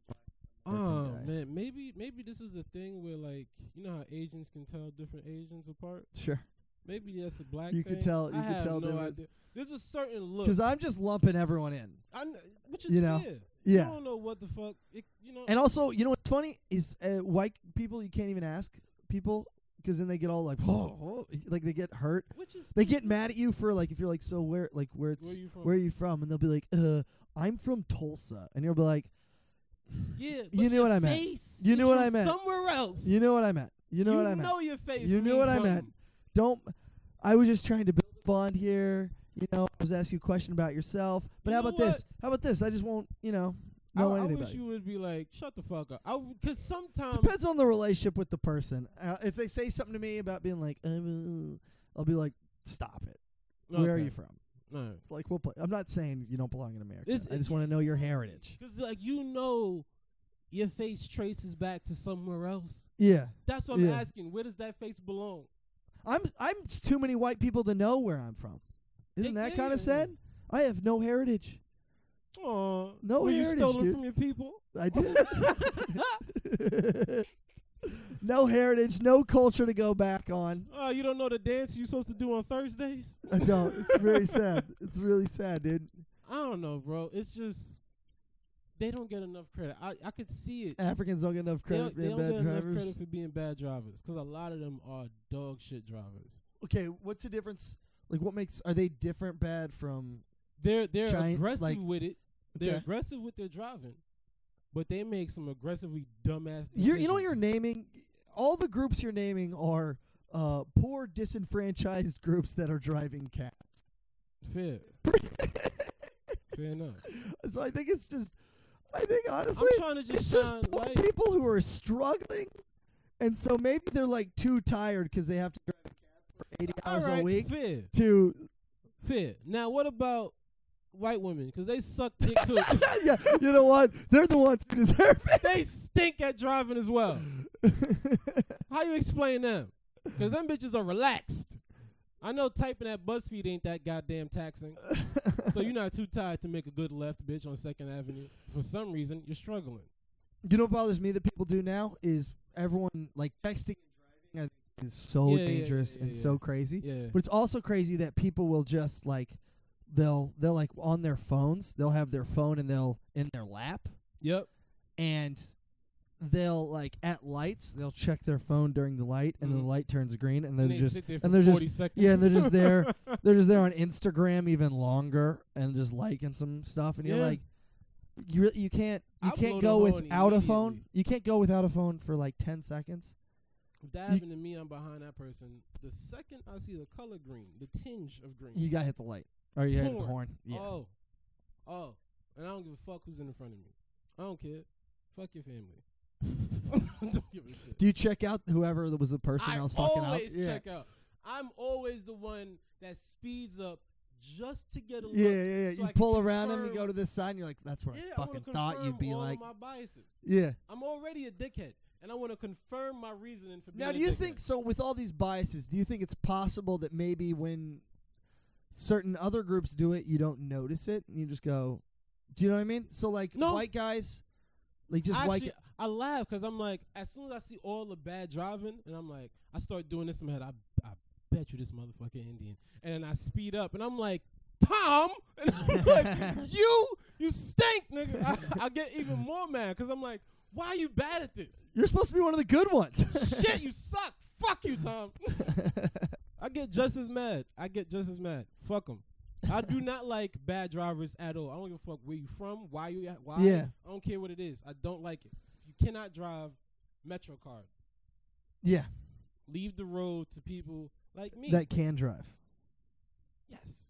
Oh African guy? man, maybe maybe this is a thing where like you know how Asians can tell different Asians apart. Sure. Maybe that's a black You thing. could tell- you I could have tell no different- idea. There's a certain look. Because I'm just lumping everyone in. I kn- which is you know, fair. yeah. I don't know what the fuck. It, you know. And also, you know what's funny is uh, white people. You can't even ask people because then they get all like, oh, oh," like they get hurt. which is They get mad at you for like if you're like, so where, like where it's Where you from? where are you from? And they'll be like, uh, I'm from Tulsa, and you'll be like, yeah. you but knew your what I meant. face You is knew what from I meant. Somewhere else. you know what I meant. You know you what I meant. know your face. You knew means what I something. meant. Don't. I was just trying to build a bond here. You know, I was asking you a question about yourself. But You how know about what? this? How about this? I just won't, you know, I, know I anything wish about you. you would be like, shut the fuck up. I because sometimes Depends on the relationship with the person. Uh, if they say something to me about being like, uh, I'll be like, stop it. Where are Okay. you from? All right. Like, we'll play. I'm not saying you don't belong in America. It's- I just want to know your heritage. Because like you know, your face traces back to somewhere else. Yeah. That's what I'm Yeah. asking. Where does that face belong? I'm I'm s- too many white people to know where I'm from. Isn't Yeah, that yeah, kind yeah, of sad? I have no heritage. Oh, No were you heritage, stolen dude. from your people? I did. No heritage, no culture to go back on. Oh, you don't know the dance you're supposed to do on Thursdays? I don't. It's very sad. It's really sad, dude. I don't know, bro. It's just they don't get enough credit. I, I could see it. Africans don't get enough They credit don't, for they being don't bad get drivers. enough credit for being bad drivers because a lot of them are dog shit drivers. Okay, what's the difference? Like, what makes are they different bad from? They're they're Giant, aggressive like- with it. They're Okay. aggressive with their driving, but they make some aggressively dumbass decisions. You're, you know what you're naming? All the groups you're naming are uh, poor, disenfranchised groups that are driving cabs. Fair. Fair enough. So I think it's just, I think honestly, I'm trying to just it's just shine poor light. people who are struggling, and so maybe they're like too tired because they have to drive a cab for eighty hours All right, a week fair. to. Fair. Now, what about white women? Because they suck dick too. Yeah, you know what? They're the ones who deserve it. They stink at driving as well. How you explain them? Because them bitches are relaxed. I know typing at BuzzFeed ain't that goddamn taxing. So you're not too tired to make a good left, bitch, on second Avenue. For some reason, you're struggling. You know what bothers me that people do now is everyone like texting and driving. I think is so Yeah, yeah, dangerous yeah, and yeah. so crazy. Yeah. But it's also crazy that people will just like they'll they'll like on their phones they'll have their phone and they'll in their lap Yep. and they'll like at lights they'll check their phone during the light and then Mhm. the light turns green and they're And they just sit there for and they're forty just seconds. yeah and they're just there they're just there on Instagram even longer and just liking some stuff and you're Yeah. like you re- you can't you I can't blow go the horn without a phone immediately. you can't go without a phone for like ten seconds. If that You- happened to me, I'm behind that person. The second I see the color green, the tinge of green. You gotta hit the light or you hit the Horn. horn. Yeah. Oh. Oh. And I don't give a fuck who's in front of me. I don't care. Fuck your family. Don't give a shit. Do you check out whoever was the person I else fucking up? always Yeah. check out. I'm always the one that speeds up just to get a look. Yeah, yeah, yeah. so you I can pull around and you confirm- go to this side and you're like, that's where Yeah, I I wanna fucking thought you'd be confirm all like. of my biases. Yeah. I'm already a dickhead, and I want to confirm my reasoning for being Now, a do you dickhead. think, so with all these biases, do you think it's possible that maybe when certain other groups do it, you don't notice it? And you just go, do you know what I mean? So, like, No. white guys, like, just white Actually, guys. I laugh because I'm like, as soon as I see all the bad driving, and I'm like, I start doing this in my head. I, I bet you this motherfucking Indian, and then I speed up, and I'm like, Tom, and I'm like, you, you stink, nigga. I, I get even more mad because I'm like, why are you bad at this? You're supposed to be one of the good ones. Shit, you suck. Fuck you, Tom. I get just as mad. I get just as mad. Fuck them. I do not like bad drivers at all. I don't give a fuck where you from, why you at, why. Yeah. I don't care what it is. I don't like it. You cannot drive MetroCard. Yeah, Leave the road to people like me. that can drive. Yes.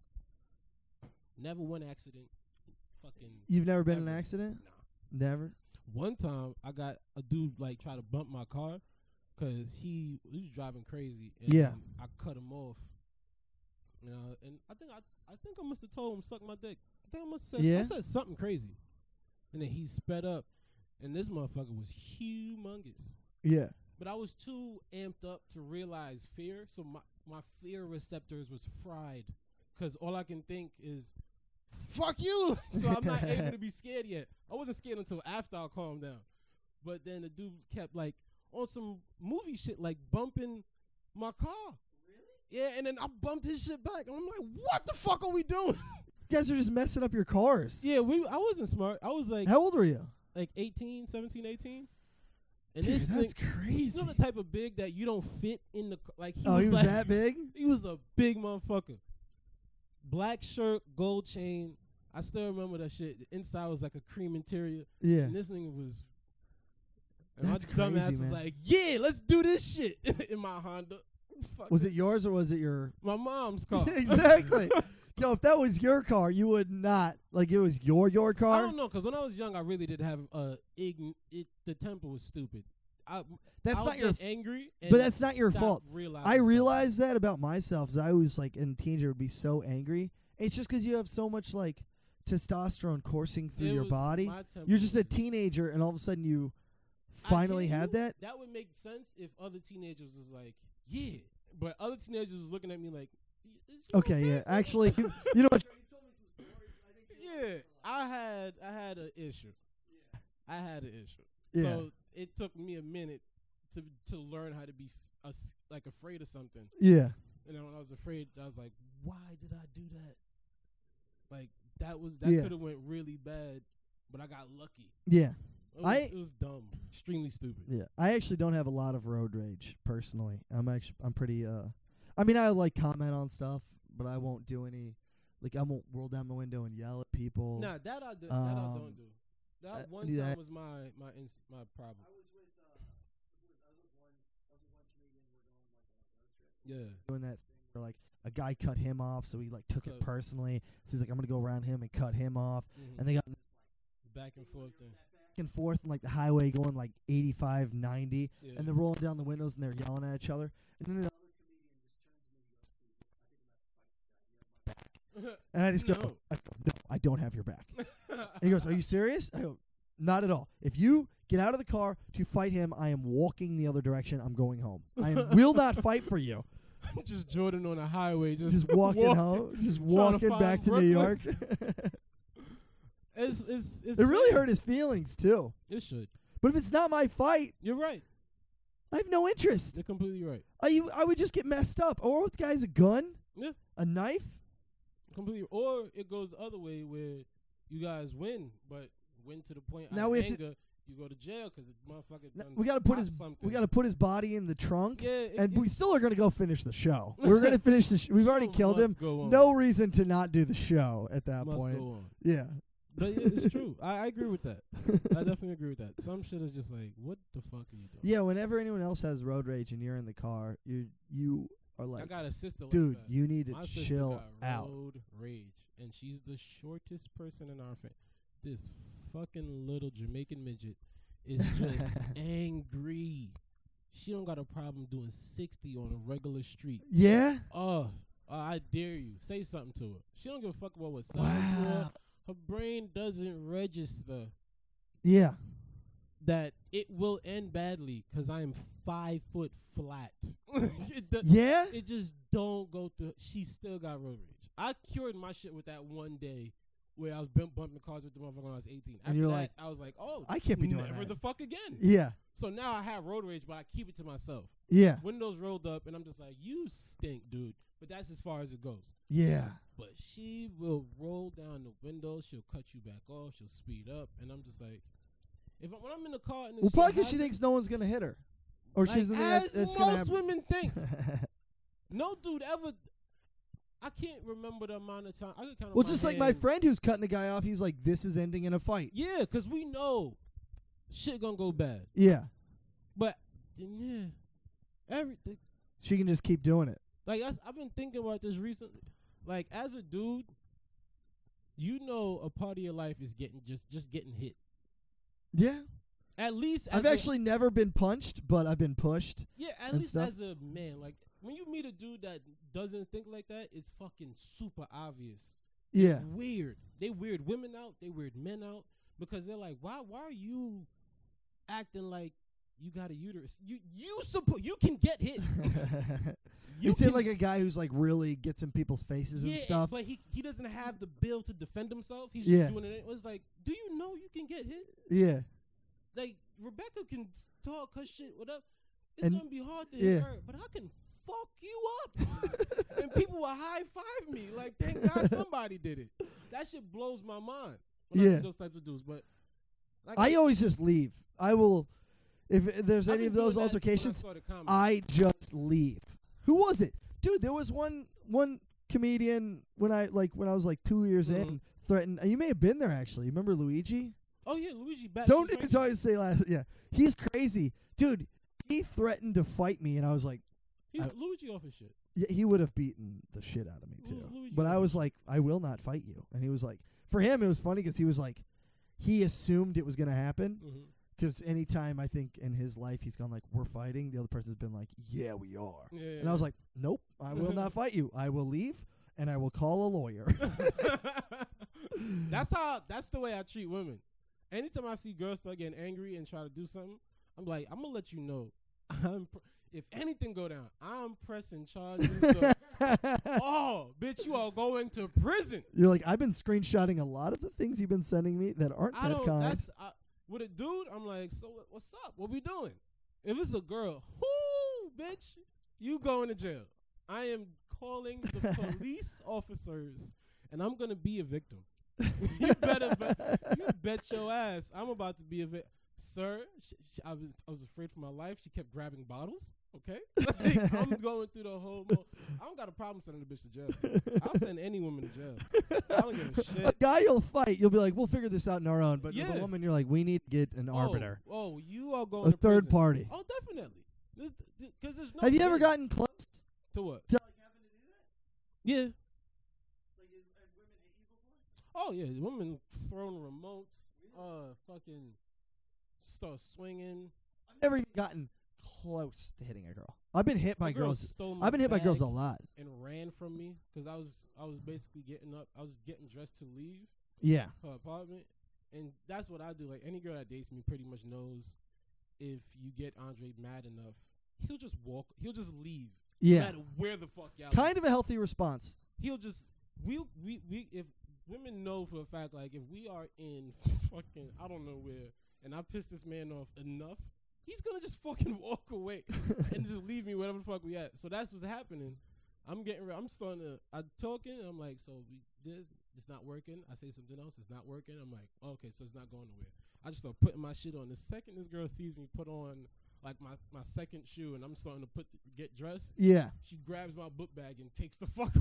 Never one accident. Fucking. You've never been in an ever. accident? Nah. Never? One time, I got a dude like try to bump my car because he, he was driving crazy. And Yeah. I cut him off. You know, and I think I I think I must have told him suck my dick. I think I must have said Yeah? I said something crazy, and then he sped up, and this motherfucker was humongous. Yeah. But I was too amped up to realize fear, so my my fear receptors was fried, because all I can think is, fuck you. So I'm not able to be scared yet. I wasn't scared until after I calmed down. But then the dude kept like on some movie shit, like bumping my car. Yeah, and then I bumped his shit back. And I'm like, what the fuck are we doing? You guys are just messing up your cars. Yeah, we. I wasn't smart. I was like, How old were you? like eighteen, seventeen, eighteen. And Dude, this that's thing, crazy. you know the type of big that you don't fit in the, ca- like he Oh, was he was like, that big? He was a big motherfucker. Black shirt, gold chain. I still remember that shit. The inside was like a cream interior. Yeah. And this nigga was, and That's my dumb ass crazy, was man. like, yeah, let's do this shit in my Honda. Fuck Was it yours or was it your... my mom's car? Exactly. Yo, if that was your car, you would not like it was your your I car. don't know, because when I was young, I really did have uh, ign- it. The temper was stupid. I, That's I not would your get angry, and but that's not your stop fault. realizing I stuff. realized that about myself. 'Cause I was like in teenager would be so angry. It's just because you have so much like testosterone coursing through It your was body. my temper You're just a was- teenager, and all of a sudden you I finally hear have you. that. That would make sense if other teenagers was like, yeah, but other teenagers was looking at me like, "Y- is you Okay, okay, yeah. bro?" Actually, you know what? Yeah, I had I had an issue. I had an issue. Yeah. So it took me a minute to to learn how to be f- us like afraid of something. Yeah. And then when I was afraid, I was like, why did I do that? Like that was that Yeah. could have went really bad but I got lucky. Yeah. It was, I it was dumb, extremely stupid. Yeah, I actually don't have a lot of road rage personally. I'm actually I'm pretty uh, I mean I like comment on stuff, but I won't do any, like I won't roll down my window and yell at people. Nah, that I do, um, that I don't do. That uh, one do time that. was my my ins- my problem. I was with uh, I was with one I was with one comedian. We're going like on a road trip. Yeah, Doing that thing where like a guy cut him off, so he like took it Cut. personally. So he's like, I'm gonna go around him and cut him off, Mhm. and they got this back and forth thing. back and forth on like the highway going like eighty-five, ninety, Yeah. and they're rolling down the windows and they're yelling at each other. And then the other comedian just turns to me and goes, "I think I'm gonna fight this guy. You have my back." And I just go, No. I go, no, I don't have your back. And he goes, are you serious? I go, not at all. If you get out of the car to fight him, I am walking the other direction. I'm going home. I am, will not fight for you. Just Jordan on the highway, just Just walking walk- home, just trying to walking find back to New York. Brooklyn. It's it's it's It really fair. hurt his feelings too. It should. But if it's not my fight, You're right. I have no interest. You're completely right. I you, I would just get messed up. Or with guys a gun, Yeah, a knife. completely. Or it goes the other way where you guys win, but win to the point Now out we of have to- anger, you go to jail because the motherfucker. N- done We got to put popped his something. we got to put his body in the trunk. Yeah, it- And we it's- still are going to go finish the show. We're going to finish the sh- We've already show killed him. must go on. No reason to not do the show at that must point. go on. Yeah. But yeah, it's true. I, I agree with that. I definitely agree with that. Some shit is just like, what the fuck are you doing? Yeah, whenever anyone else has road rage and you're in the car, you you are I like, got a sister dude, like that. you need to My sister chill got out. road rage, and she's the shortest person in our family. This fucking little Jamaican midget is just angry. She don't got a problem doing sixty on a regular street. Yeah? Oh, uh, I dare you. Say something to her. She don't give a fuck about what size you are. Wow. Her brain doesn't register Yeah. that it will end badly because I am five foot flat. it, do- Yeah? it just don't go through. She still got road rage. I cured my shit with that one day where I was bump- bumping cars with the motherfucker when I was eighteen. After And you're that, like, I was like, oh, I can't be doing never that. the fuck again. Yeah. So now I have road rage, but I keep it to myself. Yeah. Windows rolled up, and I'm just like, you stink, dude. But that's as far as it goes. Yeah. But she will roll down the window. She'll cut you back off. She'll speed up, and I'm just like, if I, when I'm in the car, and this Well, shit probably because she happens, thinks no one's going to hit her. Or she like, doesn't think that as it's going to most happen. women think. No dude ever. I can't remember the amount of time. I could count on Well, my just like my hand. friend who's cutting a guy off, he's like, this is ending in a fight. Yeah, because we know shit gonna go bad. Yeah. But yeah, everything. She can just keep doing it. Like I, I've been thinking about this recently. Like as a dude, you know, a part of your life is getting just just getting hit. Yeah. At least as I've a- actually never been punched, but I've been pushed. Yeah, at and least stuff. as a man, like when you meet a dude that doesn't think like that, it's fucking super obvious. Yeah. Weird. They weird women out. They weird men out because they're like, why? Why are you acting like you got a uterus? You you suppo- You can get hit. You You seem can- like a guy who's like really gets in people's faces yeah, and stuff. but he he doesn't have the bill to defend himself. He's Yeah. just doing it. It was like, do you know you can get hit? Yeah. Like Rebecca can s- talk her shit, whatever. It's And- gonna be hard to yeah. hit her, but I can fuck you up. And people will high five me. Like, thank God somebody did it. That shit blows my mind when I Yeah. see those types of dudes. But like, I always just leave. I will, if there's I've any been of those doing that when I altercations, started comedy. I just leave. Who was it? Dude, there was one one comedian when I like when I was like two years Mhm. in threatened. You may have been there actually. Remember Luigi? Oh yeah, Luigi. Bat Don't shit even crazy. try to say last. Yeah, he's crazy, dude. He threatened to fight me, and I was like, He's I- Luigi off his shit. yeah, he would have beaten the shit out of me Lu- too. Luigi But I was- was like, I will not fight you. And he was like, for him, it was funny because he was like, he assumed it was gonna happen. Mm-hmm. Because anytime I think in his life he's gone like, we're fighting, the other person's been like, yeah, we are. Yeah, And I was like, nope, I will not fight you. I will leave and I will call a lawyer. That's how. That's the way I treat women. Anytime I see girls start getting angry and try to do something, I'm like, I'm gonna let you know. I'm pr- if anything go down, I'm pressing charges. to- oh, bitch, you are going to prison. You're like, I've been screenshotting a lot of the things you've been sending me that aren't I that don't. kind. That's I, with a dude. I'm like, so what- what's up? What we doing? If it's a girl, whoo, bitch, you going to jail. I am calling the police officers, and I'm gonna be a victim. you better bet, you bet your ass. I'm about to be a bit, sir. Sh- sh- I was I was afraid for my life. She kept grabbing bottles. Okay, like, I'm going through the whole. Mo- I don't got a problem sending the bitch to jail. I'll send any woman to jail. I don't give a shit. A guy you'll fight, you'll be like, we'll figure this out on our own. But Yeah. with a woman, you're like, we need to get an Oh, arbiter, Oh, you are going a to third prison. party. Oh, definitely. Because there's no. Have you ever place- gotten close? to what? To Yeah. Oh yeah, women throwing remotes, uh, fucking start swinging. I've never even gotten close to hitting a girl. I've been hit by A girl girls. stole my I've been hit by girls a bag lot. and ran from me because I was I was basically getting up. I was getting dressed to leave Yeah. her apartment, and that's what I do. Like any girl that dates me pretty much knows if you get Andre mad enough, he'll just walk. He'll just leave. Yeah. No matter where the fuck y'all. Kind of a healthy response. He'll just we we we if women know for a fact, like if we are in fucking I don't know where, and I piss this man off enough, he's gonna just fucking walk away and just leave me wherever the fuck we at. So that's what's happening. I'm getting re- I'm starting to I'm talking. I'm like, so we this it's not working. I say something else. It's not working. I'm like, oh, okay, so it's not going nowhere. I just start putting my shit on. The second this girl sees me put on like my, my second shoe and I'm starting to put the, get dressed. Yeah. She grabs my book bag and takes the fuck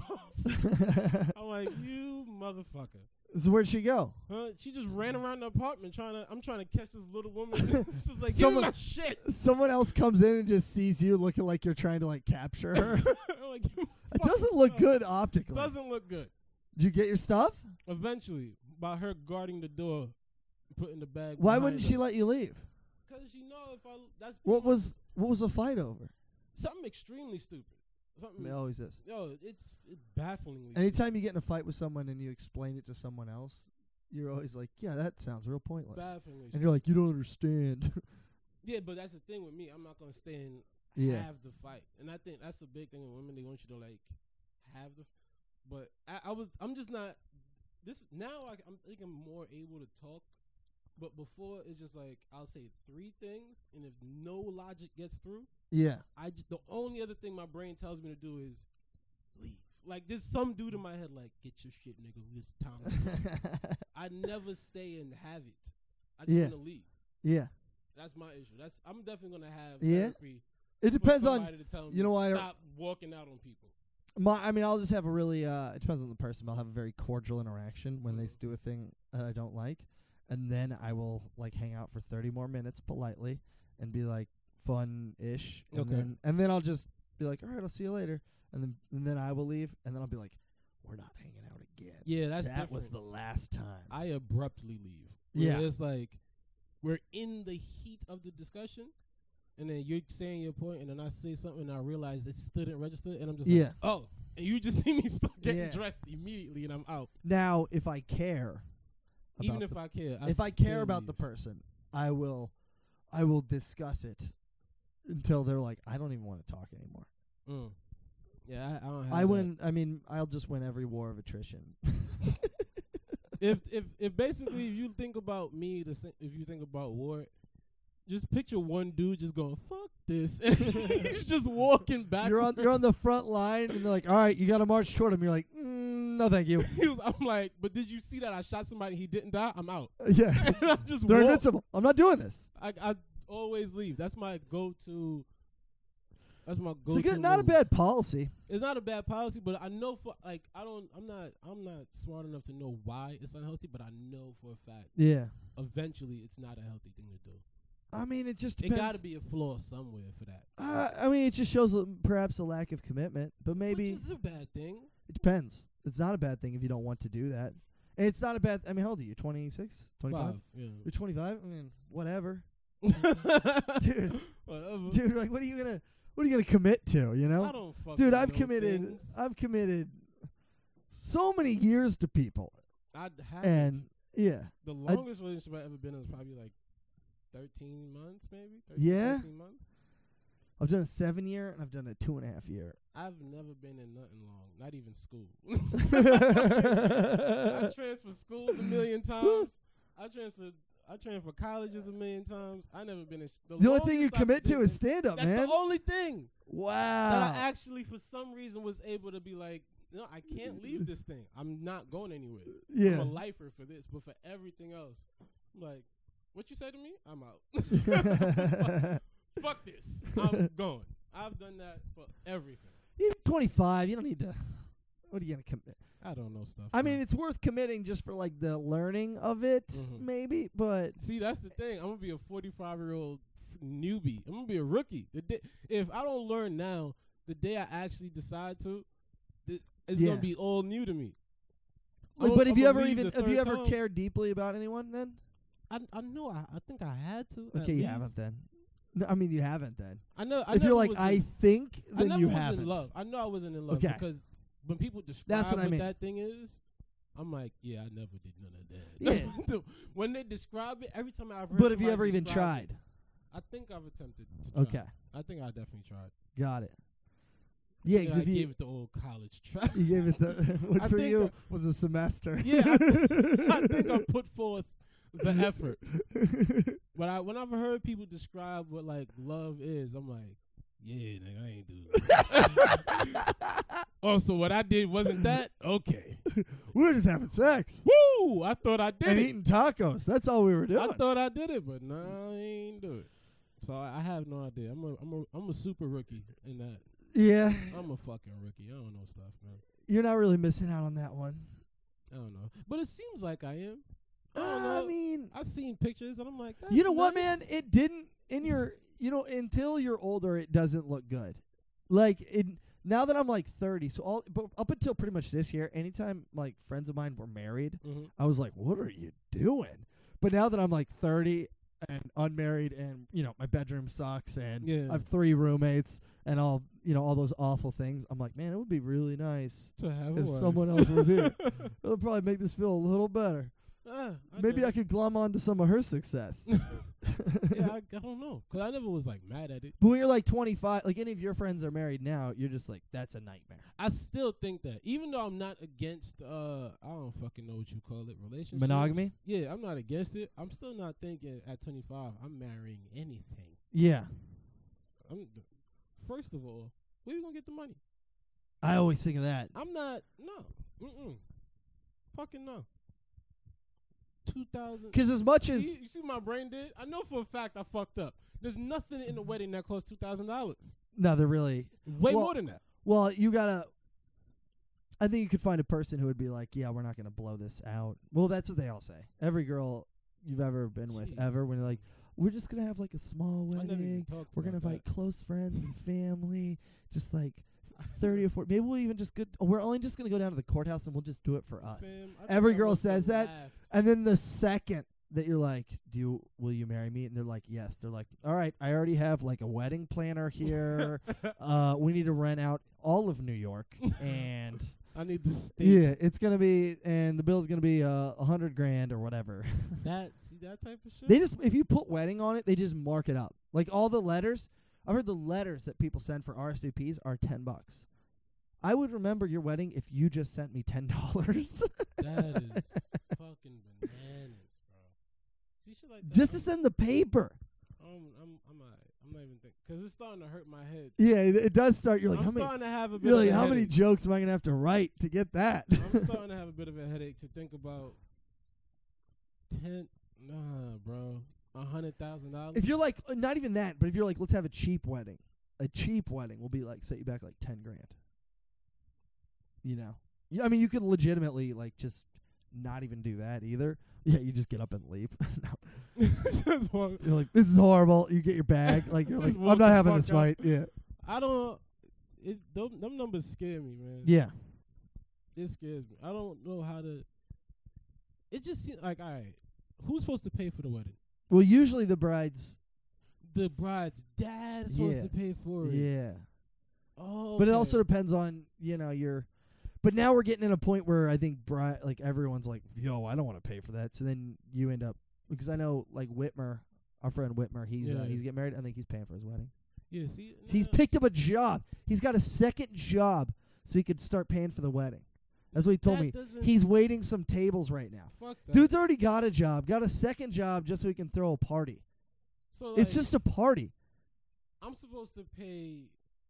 off. I'm like, you motherfucker. So where'd she go? Huh? She just ran around the apartment trying to. I'm trying to catch this little woman. She's just like, give Someone- me my shit. Someone else comes in and just sees you looking like you're trying to like capture her. I'm like, give me my It doesn't fucking look stuff. good optically. Doesn't look good. Did you get your stuff? Eventually, by her guarding the door, putting the bag. Why behind wouldn't her. she let you leave? Because she know if I. That's What pretty was much what was the fight over? something extremely stupid. Something. It always is. Yo, it's it's bafflingly. Anytime you get in a fight with someone and you explain it to someone else, you're always like, yeah, that sounds real pointless. Bafflingly. And you're like, you don't understand. Yeah, but that's the thing with me. I'm not gonna stay and Yeah. have the fight, and I think that's the big thing with women. They want you to like have the. F- but I, I was. I'm just not. This now. I, I'm think I'm more able to talk. But before it's just like I'll say three things, and if no logic gets through, Yeah. I j- the only other thing my brain tells me to do is leave. Like there's some dude in my head like, get your shit, nigga. It's time. I never stay and have it. I just Yeah. want to leave. Yeah. That's my issue. That's I'm definitely gonna have Yeah. therapy. It for depends on somebody to tell me you know why I- stop walking out on people. my. I mean, I'll just have a really. Uh, it depends on the person. I'll have a very cordial interaction when they s- do a thing that I don't like, and then I will like hang out for thirty more minutes politely and be like fun-ish, and Okay. then and then I'll just be like, all right, I'll see you later, and then and then I will leave, and then I'll be like, we're not hanging out again. Yeah, that's that different. was the last time. I abruptly leave. Where Yeah. it's like we're in the heat of the discussion, and then you're saying your point, and then I say something, and I realize it still didn't register, and I'm just Yeah. like, oh, and you just see me start getting Yeah. dressed immediately, and I'm out. Now, if I care, Even about if the- I care, I if I still care about the leave. person, I will, I will discuss it until they're like, I don't even want to talk anymore. Mm. Yeah, I, I don't have I that. win. I mean, I'll just win every war of attrition. if if if basically if you think about me, the sa- if you think about war, just picture one dude just going fuck this, and he's just walking back. You're on. You're on the front line, and they're like, "All right, you got to march toward him." You're like, mm, "No, thank you." He was, I'm like, but did you see that I shot somebody? He didn't die. I'm out. Yeah, And I just they're walk. invincible. I'm not doing this. I I always leave. That's my go-to. That's my It's go-to. a good, not a move. bad policy. It's not a bad policy, but I know for like I don't. I'm not. I'm not smart enough to know why it's unhealthy, but I know for a fact. Yeah. Eventually, it's not a healthy thing to do. I mean, it just It depends. got to be a flaw somewhere for that. Uh, I mean, it just shows a, perhaps a lack of commitment, but maybe Which is a bad thing. it depends. It's not a bad thing if you don't want to do that. And it's not a bad. I mean, how old are you? twenty-six, twenty-five? Five, yeah. You're twenty-five. I mean, whatever, dude. Whatever. Dude, like, what are you gonna, what are you gonna commit to? You know, I don't fucking dude. I've know committed. things. I've committed so many years to people, I haven't. and yeah, the I- longest relationship I ever been in was probably like thirteen months, maybe. thirteen, Yeah? fourteen months. I've done a seven year and I've done a two and a half year. I've never been in nothing long, not even school. I transferred schools a million times. I transferred I trained for colleges a million times. I never been in. Sh- the The only thing you longest I commit did to is it- stand up, That's man. the only thing that Wow. I actually, for some reason, was able to be like, no, I can't leave this thing. I'm not going anywhere. Yeah. I'm a lifer for this, but for everything else, I'm like, what you say to me? I'm out. fuck, fuck this. I'm going. I've done that for everything. You're twenty-five. You don't need to. What are you gonna commit? I don't know stuff. I man. mean, it's worth committing just for like the learning of it, Mhm. maybe. But See, that's the thing. I'm gonna be a forty-five year old newbie. I'm gonna be a rookie. The day, if I don't learn now, the day I actually decide to, th- it's Yeah. gonna be all new to me. like, I'm- but have I'm you gonna ever leave even the have you third ever time. cared deeply about anyone then? I I know. I, I think I had to. at Okay, you least. haven't then. No, I mean, you haven't then. I know. I if you're never like, was I in- think, I then never you was haven't. in love. I know I wasn't in love Okay. because when people describe what I what mean. that thing is, I'm like, yeah, I never did none of that. Yeah. When they describe it, every time I've heard. But have you somebody ever even describe tried? it, I think I've attempted to try. Okay, I think I definitely tried. got it. Yeah, I, because think I if gave you it the old college try. you gave it the what I for think you I- was a semester. Yeah, I, th- I think I put forth the effort. But I, whenever I heard people describe what like love is, I'm like, yeah, nigga, I ain't do that. Oh, so what I did wasn't that? Okay. We were just having sex Woo! I thought I did and it. eating tacos. That's all we were doing. I thought I did it, but no, I ain't do it. So I, I have no idea. I'm a, I'm a, I'm a super rookie in that. yeah, I'm a fucking rookie. I don't know stuff, man. you're not really missing out on that one. I don't know, but it seems like I am. I don't Uh, know. I mean, I've seen pictures and I'm like, that's you know what, man? nice. It didn't in your, you know, until you're older, it doesn't look good. Like it now that I'm like thirty, so all but up until pretty much this year, anytime like friends of mine were married, Mhm. I was like, "What are you doing?" But now that I'm like thirty and unmarried, and you know my bedroom sucks, and Yeah. I have three roommates, and all you know all those awful things, I'm like, man, it would be really nice to have a if wife. someone else was here. It would probably make this feel a little better. Ah, I Maybe get I it. could glom onto some of her success. yeah, I, I don't know, cause I never was like mad at it. But when you're like twenty-five, like any of your friends are married now, you're just like, that's a nightmare. I still think that, even though I'm not against, uh, I don't fucking know what you call it, relationships. Monogamy? Yeah, I'm not against it. I'm still not thinking at twenty-five I'm marrying anything. Yeah. I'm first of all, where you gonna get the money? I always think of that. I'm not. No. Mm-mm. Fucking no. Two thousand. Because as much as See, you see what my brain did? I know for a fact I fucked up. There's nothing in the wedding that costs two thousand dollars. no, they're really Way Well- more than that. well. You gotta. I think you could find a person who would be like, yeah, we're not gonna blow this out. Well, that's what they all say. Every girl you've ever been with, Jeez. ever, when you're like, we're just gonna have like a small I never even wedding. talked We're gonna about invite that. close friends and family, just like thirty or forty. Maybe we'll even just go. We're only just gonna go down to the courthouse and we'll just do it for us. Fam, I think Every I girl must have says that, laughed. And then the second that you're like, do you, will you marry me? And they're like, yes. They're like, all right, I already have like a wedding planner here. uh, we need to rent out all of New York, and I need the states. yeah, it's gonna be, and the bill's gonna be uh, a hundred grand or whatever. That see that type of shit. They just, if you put wedding on it, they just mark it up. Like all the letters, I've heard the letters that people send for R S V Ps are ten bucks. I would remember your wedding if you just sent me ten dollars. That is fucking bananas, bro. See shit like that. just to I'm, send the paper. I'm, I'm, I'm, alright. I'm not even thinking because it's starting to hurt my head. Yeah, it, it does start. You're like, I'm how many? starting to have a bit You're of like, a how many headache. jokes am I gonna have to write to get that? I'm starting to have a bit of a headache to think about ten. Nah, bro, a hundred thousand dollars. If you're like, uh, not even that, but if you're like, let's have a cheap wedding. A cheap wedding will be like, set you back like ten grand. You know, yeah. I mean, you could legitimately like just not even do that either. Yeah, you just get up and leave. No. Just walk- You're like, this is horrible. You get your bag. Like you're like, Just I'm walk not the having fuck this out. fight. Yeah, I don't. It them, them numbers scare me, man. yeah. It scares me. I don't know how to. It just seems like, all right, who's supposed to pay for the wedding? Well, usually the bride's. The bride's dad is supposed Yeah. to pay for it. Yeah. Oh, But it okay. also depends on, you know, your. But now we're getting in a point where I think bride, like everyone's like, yo, I don't want to pay for that. So then you end up, because I know like Whitmer, our friend Whitmer, he's uh, Yeah. he's getting married. I think he's paying for his wedding. Yeah, see, He's nah. picked up a job. He's got a second job so he could start paying for the wedding. That's what he told That me. doesn't- He's waiting some tables right now. Fuck that. Dude's already got a job, got a second job just so he can throw a party. So It's like, just a party. I'm supposed to pay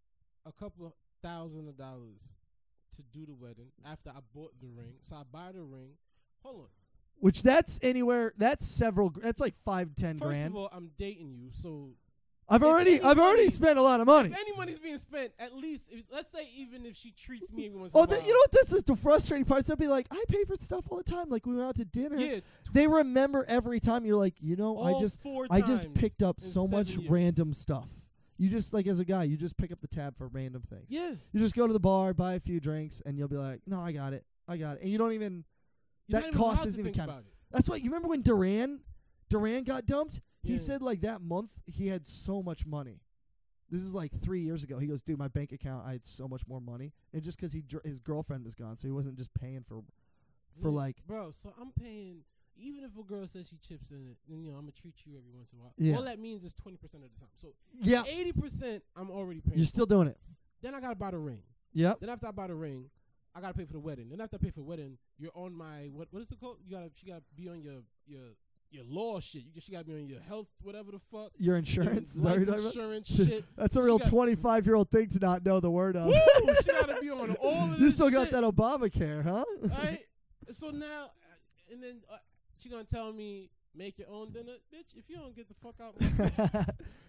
a couple of thousand of dollars to do the wedding after I bought the ring. So I buy the ring. Hold on. Which that's anywhere. That's several. That's like five, ten First grand. of all, I'm dating you, so I've if already, any I've already money- spent a lot of money. if any money's being spent, at least if, let's say even if she treats me every once Oh, in a the, while. you know what? That's just the frustrating part. They'll be like, I pay for stuff all the time. Like we went out to dinner. Yeah, They remember every time. You're like, you know, I all just, four I just times picked up in so much seven years. random stuff. You just like as a guy, you just pick up the tab for random things. Yeah. You just go to the bar, buy a few drinks, and you'll be like, no, I got it, I got it, and you don't even. You're that not even cost allowed isn't to even think counted. about it. That's why you remember when Duran, Duran got dumped. He Yeah. said like that month he had so much money. This is like three years ago. He goes, dude, my bank account, I had so much more money, and just because he dr- his girlfriend was gone, so he wasn't just paying for, for Yeah, like. bro. So I'm paying. Even if a girl says she chips in it, then you know I'm gonna treat you every once in a while. Yeah. All that means is twenty percent of the time. So Yeah, eighty percent I'm already paying. you're for. still doing it. Then I gotta buy the ring. Yep. Then after I buy the ring, I gotta pay for the wedding. Then after I pay for the wedding, you're on my what? What is it called? You gotta she gotta be on your your your law shit. You just she gotta be on your health, whatever the fuck. Your insurance. Is that what Life you're talking about? insurance shit. That's a She real got- twenty-five-year-old thing to not know the word of. Woo! She gotta be on all of this. You still got shit. that Obamacare, huh? Right? So now, uh, and then uh, she gonna tell me make your own dinner, bitch. If you don't get the fuck out, my face.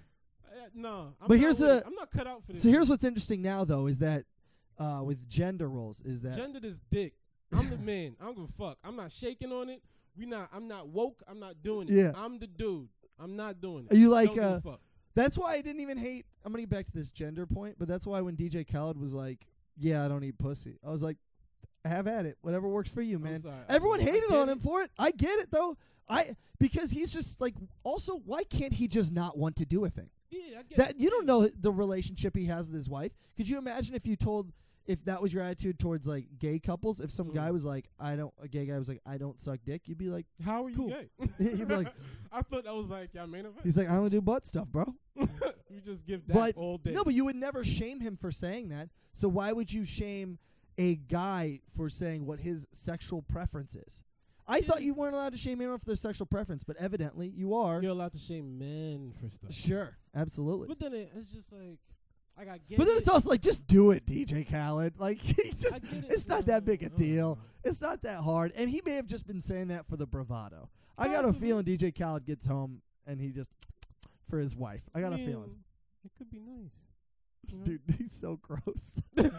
uh, no. I'm But not here's with the- it. I'm not cut out for this. So here's shit. what's interesting now, though, is that uh, with gender roles, is that Gender this dick. I'm the man. I don't give a fuck. I'm not shaking on it. We not. I'm not woke. I'm not doing it. Yeah. I'm the dude. I'm not doing it. Are you like, Don't give a uh, fuck. that's why I didn't even hate. I'm gonna get back to this gender point, but that's why when D J Khaled was like, "Yeah, I don't eat pussy," I was like, "Have at it. Whatever works for you, I'm man." sorry. I- Everyone I hated get on it. him for it. I get it though. I because he's just like. Also, why can't he just not want to do a thing? Yeah, I get That it. you don't know the relationship he has with his wife. Could you imagine if you told if that was your attitude towards like gay couples? If some Mm. guy was like, "I don't," a gay guy was like, "I don't suck dick," you'd be like, How are you Cool. gay? You'd be like- I thought that was like y'all main event. "He's like, I only do butt stuff, bro." we just give that But all day. no, but you would never shame him for saying that. So why would you shame a guy for saying what his sexual preference is? I Yeah. thought you weren't allowed to shame anyone for their sexual preference, but evidently you are. You're allowed to shame men for stuff. Sure, absolutely. But then it, it's just like, like I get But then it. it's also like, just do it, D J Khaled. Like, he just, I get it. it's not No, that big a I don't deal. know. It's not that hard. And he may have just been saying that for the bravado. I got a Possibly. feeling D J Khaled gets home and he just, for his wife. I got a mean, feeling. It could be nice. you know? Dude, he's so gross.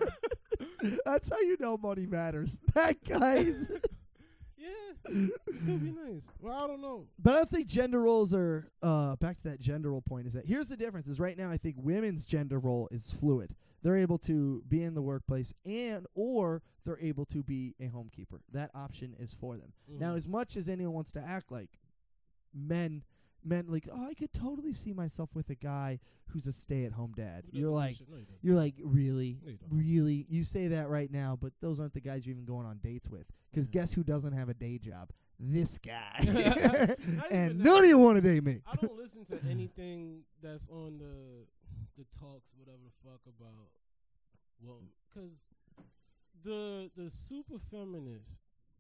That's how you know money matters. That guy's. Yeah, it could be nice. Well, I don't know. But I don't think gender roles are, uh, back to that gender role point, is that here's the difference, is right now I think women's gender role is fluid. They're able to be in the workplace and or they're able to be a homekeeper. That option is for them. Now, Mhm. as much as anyone wants to act like men, men like, oh, I could totally see myself with a guy who's a stay-at-home dad. Who You're doesn't do like, shit? No, you don't. you're like, really, No, you don't. really? You say that right now, but those aren't the guys you're even going on dates with. Because Yeah. guess who doesn't have a day job? This guy. Not and even none that. of you want to date me. I don't listen to anything that's on the the talks, whatever the fuck about. Well, because the the super feminists,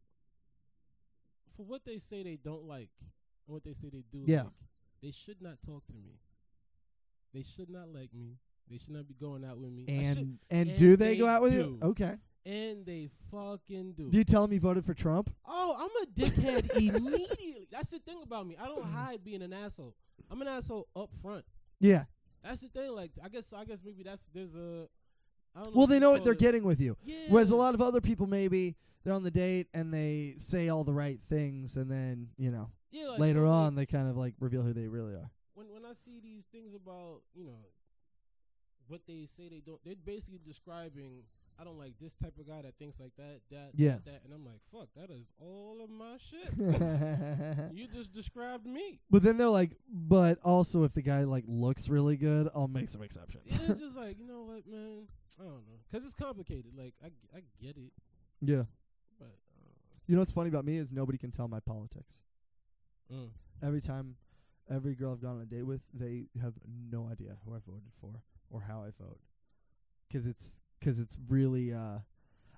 for what they say they don't like and what they say they do Yeah. like, they should not talk to me. They should not like me. They should not be going out with me. I And should- and, and do they, they go out with you? do. Okay. and they fucking do. Do you tell them you voted for Trump? Oh, I'm a dickhead immediately. That's the thing about me. I don't hide being an asshole. I'm an asshole up front. Yeah. That's the thing. Like, I guess, I guess maybe that's there's a. I don't Well, if they you know what call they're it- getting with you. Yeah. Whereas a lot of other people, maybe they're on the date and they say all the right things, and then you know Yeah, like, later so, like, on they kind of like reveal who they really are. when when I see these things about you know what they say they don't, they're basically describing. I don't like this type of guy that thinks like that, that, Yeah. that, that, and I'm like, fuck, that is all of my shit. You just described me. But then they're like, but also if the guy like looks really good, I'll make some exceptions. Yeah, it's just like, you know what, man? I don't know, cause it's complicated. Like, I, I get it, Yeah. but uh, You know what's funny about me is nobody can tell my politics. mm. Every time, every girl I've gone on a date with, they have no idea who I voted for or how I vote. Cause it's, cause it's really, uh,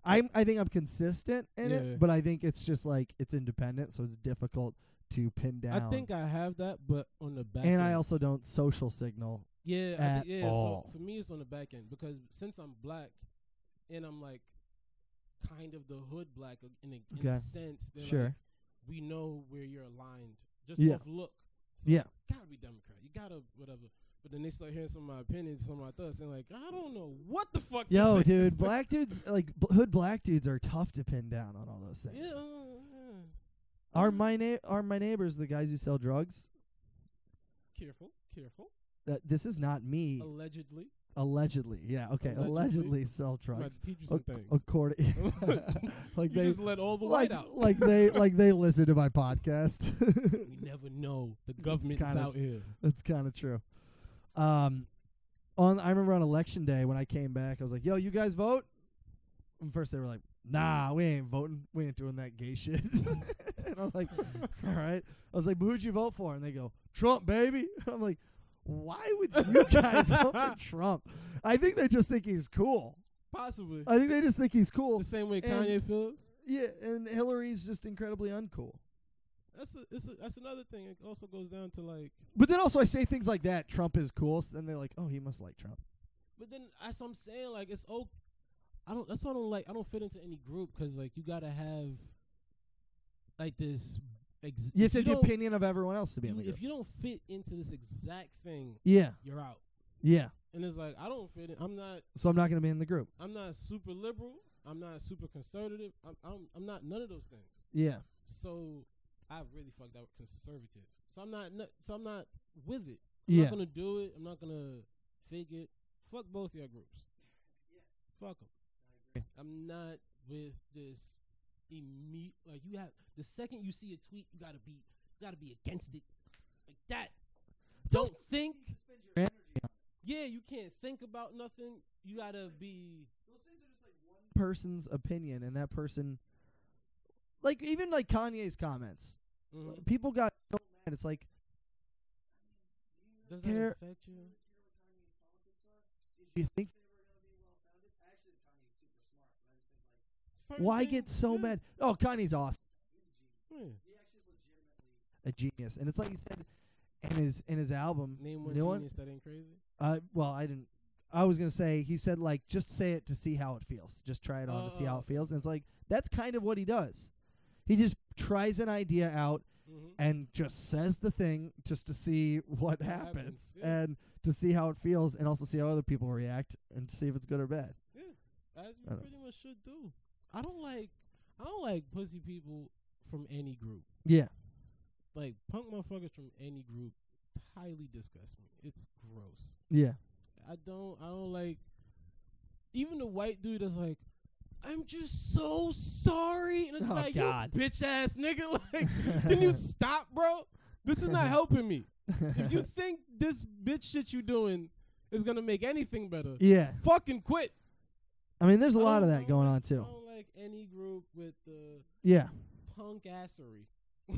I'm I think I'm consistent in Yeah. it, but I think it's just like it's independent, so it's difficult to pin down. I think I have that, but on the back and end. I also don't social signal. Yeah, I at thi- yeah. all. So for me, it's on the back end because since I'm black, and I'm like kind of the hood black uh, in a, in Okay. a sense. That Sure. Like, we know where you're aligned just Yeah. off look. So Yeah. you gotta be Democrat. You gotta whatever. But then they start hearing some of my opinions, some of my thoughts, and like I don't know what the fuck. Yo, this dude, is. black dudes like b- hood black dudes are tough to pin down on all those things. Yeah. uh, yeah. Are my na- are my neighbors the guys who sell drugs? Careful, careful. That this is not me. Allegedly. Allegedly, yeah, okay. Allegedly. Allegedly sell I'm about drugs. to teach you some Ac- things. According, like You they just let all the like, white out. like they like they listen to my podcast. We never know. The government's kinda- out here. That's kind of true. Um, on I remember on election day when I came back, I was like, "Yo, you guys vote?" And first they were like, "Nah, we ain't voting. We ain't doing that gay shit." And I was like, "All right." I was like, "But who'd you vote for?" And they go, "Trump, baby." I'm like, "Why would you guys vote for Trump?" I think they just think he's cool. Possibly. I think they just think he's cool. The same way And- Kanye feels. Yeah, and Hillary's just incredibly uncool. That's a, it's a, that's another thing. It also goes down to like. But then also I say things like that, Trump is cool, so then they're like, "Oh, he must like Trump." But then as I'm saying, like it's oh, I don't. That's why I don't like. I don't fit into any group because like you gotta have like this. Ex- You have if to have the don't- opinion of everyone else to be in you- the group. If you don't fit into this exact thing, Yeah. you're out. Yeah. And it's like I don't fit in. I'm not. So I'm not going to be in the group. I'm not super liberal. I'm not super conservative. I'm. I'm, I'm not none of those things. Yeah. So I really fucked up conservative. So I'm not. nu- So I'm not with it. I'm Yeah. not gonna do it. I'm not gonna fake it. Fuck both your groups. Fuck them. I'm not with this. Imme- like you have the second you see a tweet, you gotta be, you gotta be against it, like that. Don't think. Yeah, you can't think about nothing. You gotta be. Person's opinion, and that person, like even like Kanye's comments, Mhm. people got so mad. It's like, Does care- that affect you? you think Certain why things, get so yeah. mad? Oh, Kanye's awesome, Yeah. a genius, and it's like he said in his in his album, Name the one new one. genius that ain't crazy. Uh, well, I didn't. I was gonna say he said like just say it to see how it feels. Just try it on to see how Oh. it feels. And it's like that's kind of what he does. He just tries an idea out Mm-hmm. and just says the thing just to see what, What happens, happens, yeah. and to see how it feels, and also see how other people react and to see if it's good or bad. Yeah, as I you don't- pretty much should do. I don't like. I don't like pussy people from any group. Yeah, Like punk motherfuckers from any group highly disgust me. It's gross. yeah, I don't. I don't like. Even the white dude that's like, I'm just so sorry, and it's Oh, like, God. you bitch ass nigga. Like, can you stop, bro? This is not helping me. If you think this bitch shit you doing is gonna make anything better, yeah. fucking quit. I mean, there's a I lot of don't- that I going don't on like- too. I don't like any group with the Yeah, punk assery.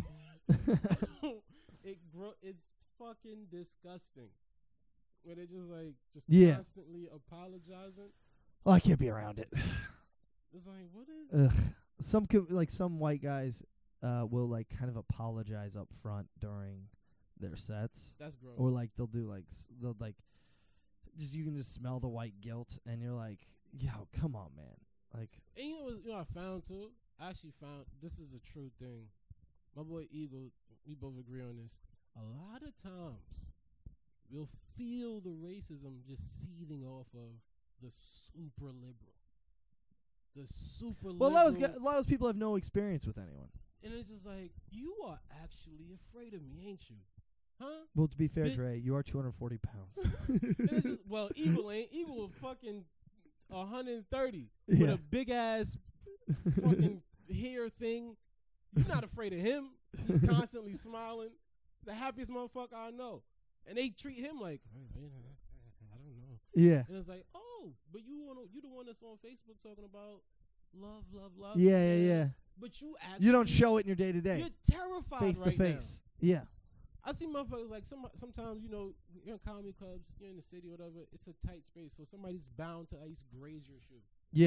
it gro- it's fucking disgusting. Where they just like just Yeah. constantly apologizing. well, I can't be around it. It's like, what is? Ugh. Some co- like some white guys uh, will like kind of apologize up front during their sets, That's gross. or like they'll do like s- they'll like just you can just smell the white guilt, and you're like, yo, come on, man. Like, And you know what you know I found too? I actually found this is a true thing. My boy Eagle, we both agree on this. A lot of times we'll feel the racism just seething off of the super liberal. The super well, a lot, of those, liberal. gu- a lot of those people have no experience with anyone. And it's just like, you are actually afraid of me, ain't you? Huh? Well, to be fair, Big- Dre, you are two hundred forty pounds. And it's just, well, Eagle ain't. Eagle was fucking one hundred thirty with Yeah. a big ass fucking hair thing. You're not afraid of him. He's constantly smiling. The happiest motherfucker I know. And they treat him like, I don't know. Yeah. And it's like, oh, but you wanna, you the one that's on Facebook talking about love, love, love. Yeah, yeah, and- yeah. But you actually, You don't show it in your day to day, You're terrified face right to face. Yeah. I see motherfuckers like some sometimes, you know, you're in comedy clubs, you're in the city or whatever, it's a tight space, so somebody's bound to at least graze your shoe. Yeah.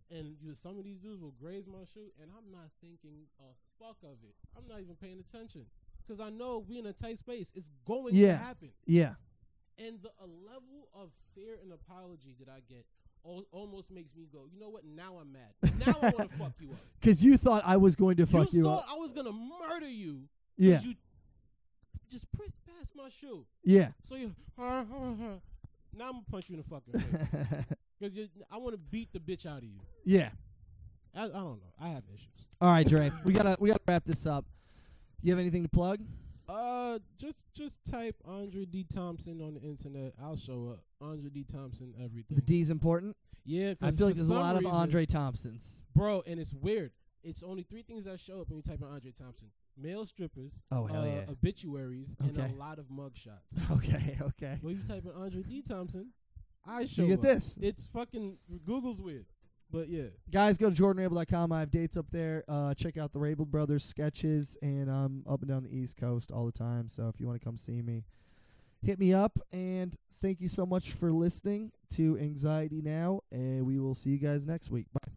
And you, some of these dudes will graze my shoe, and I'm not thinking a fuck of it. I'm not even paying attention because I know we in a tight space. It's going yeah. to happen. Yeah. And the a level of fear and apology that I get al- almost makes me go, you know what? Now I'm mad. Now I want to fuck you up. Because you thought I was going to fuck you, you up. thought I was going to murder you. Yeah. You just press past my shoe. Yeah. So you, uh, uh, uh. Now I'm going to punch you in the fucking face. Because I want to beat the bitch out of you. Yeah. I, I don't know. I have issues. All right, Dre. we gotta we gotta wrap this up. You have anything to plug? Uh, just just type Andre D. Thompson on the internet. I'll show up. Andre D. Thompson, everything. The D's important. Yeah, I feel like for there's a some lot reason, of Andre Thompsons, bro. And it's weird. It's only three things that show up when you type in Andre Thompson: male strippers, oh hell uh, yeah, obituaries, okay. and a lot of mugshots. Okay, okay. When you type in Andre D. Thompson, I show you get up. this. It's fucking Google's weird. But yeah, guys, go to jordan rabel dot com. I have dates up there. Uh, check out the Rabel Brothers sketches, and I'm up and down the East Coast all the time. So if you want to come see me, hit me up. And thank you so much for listening to Anxiety Now, and we will see you guys next week. Bye.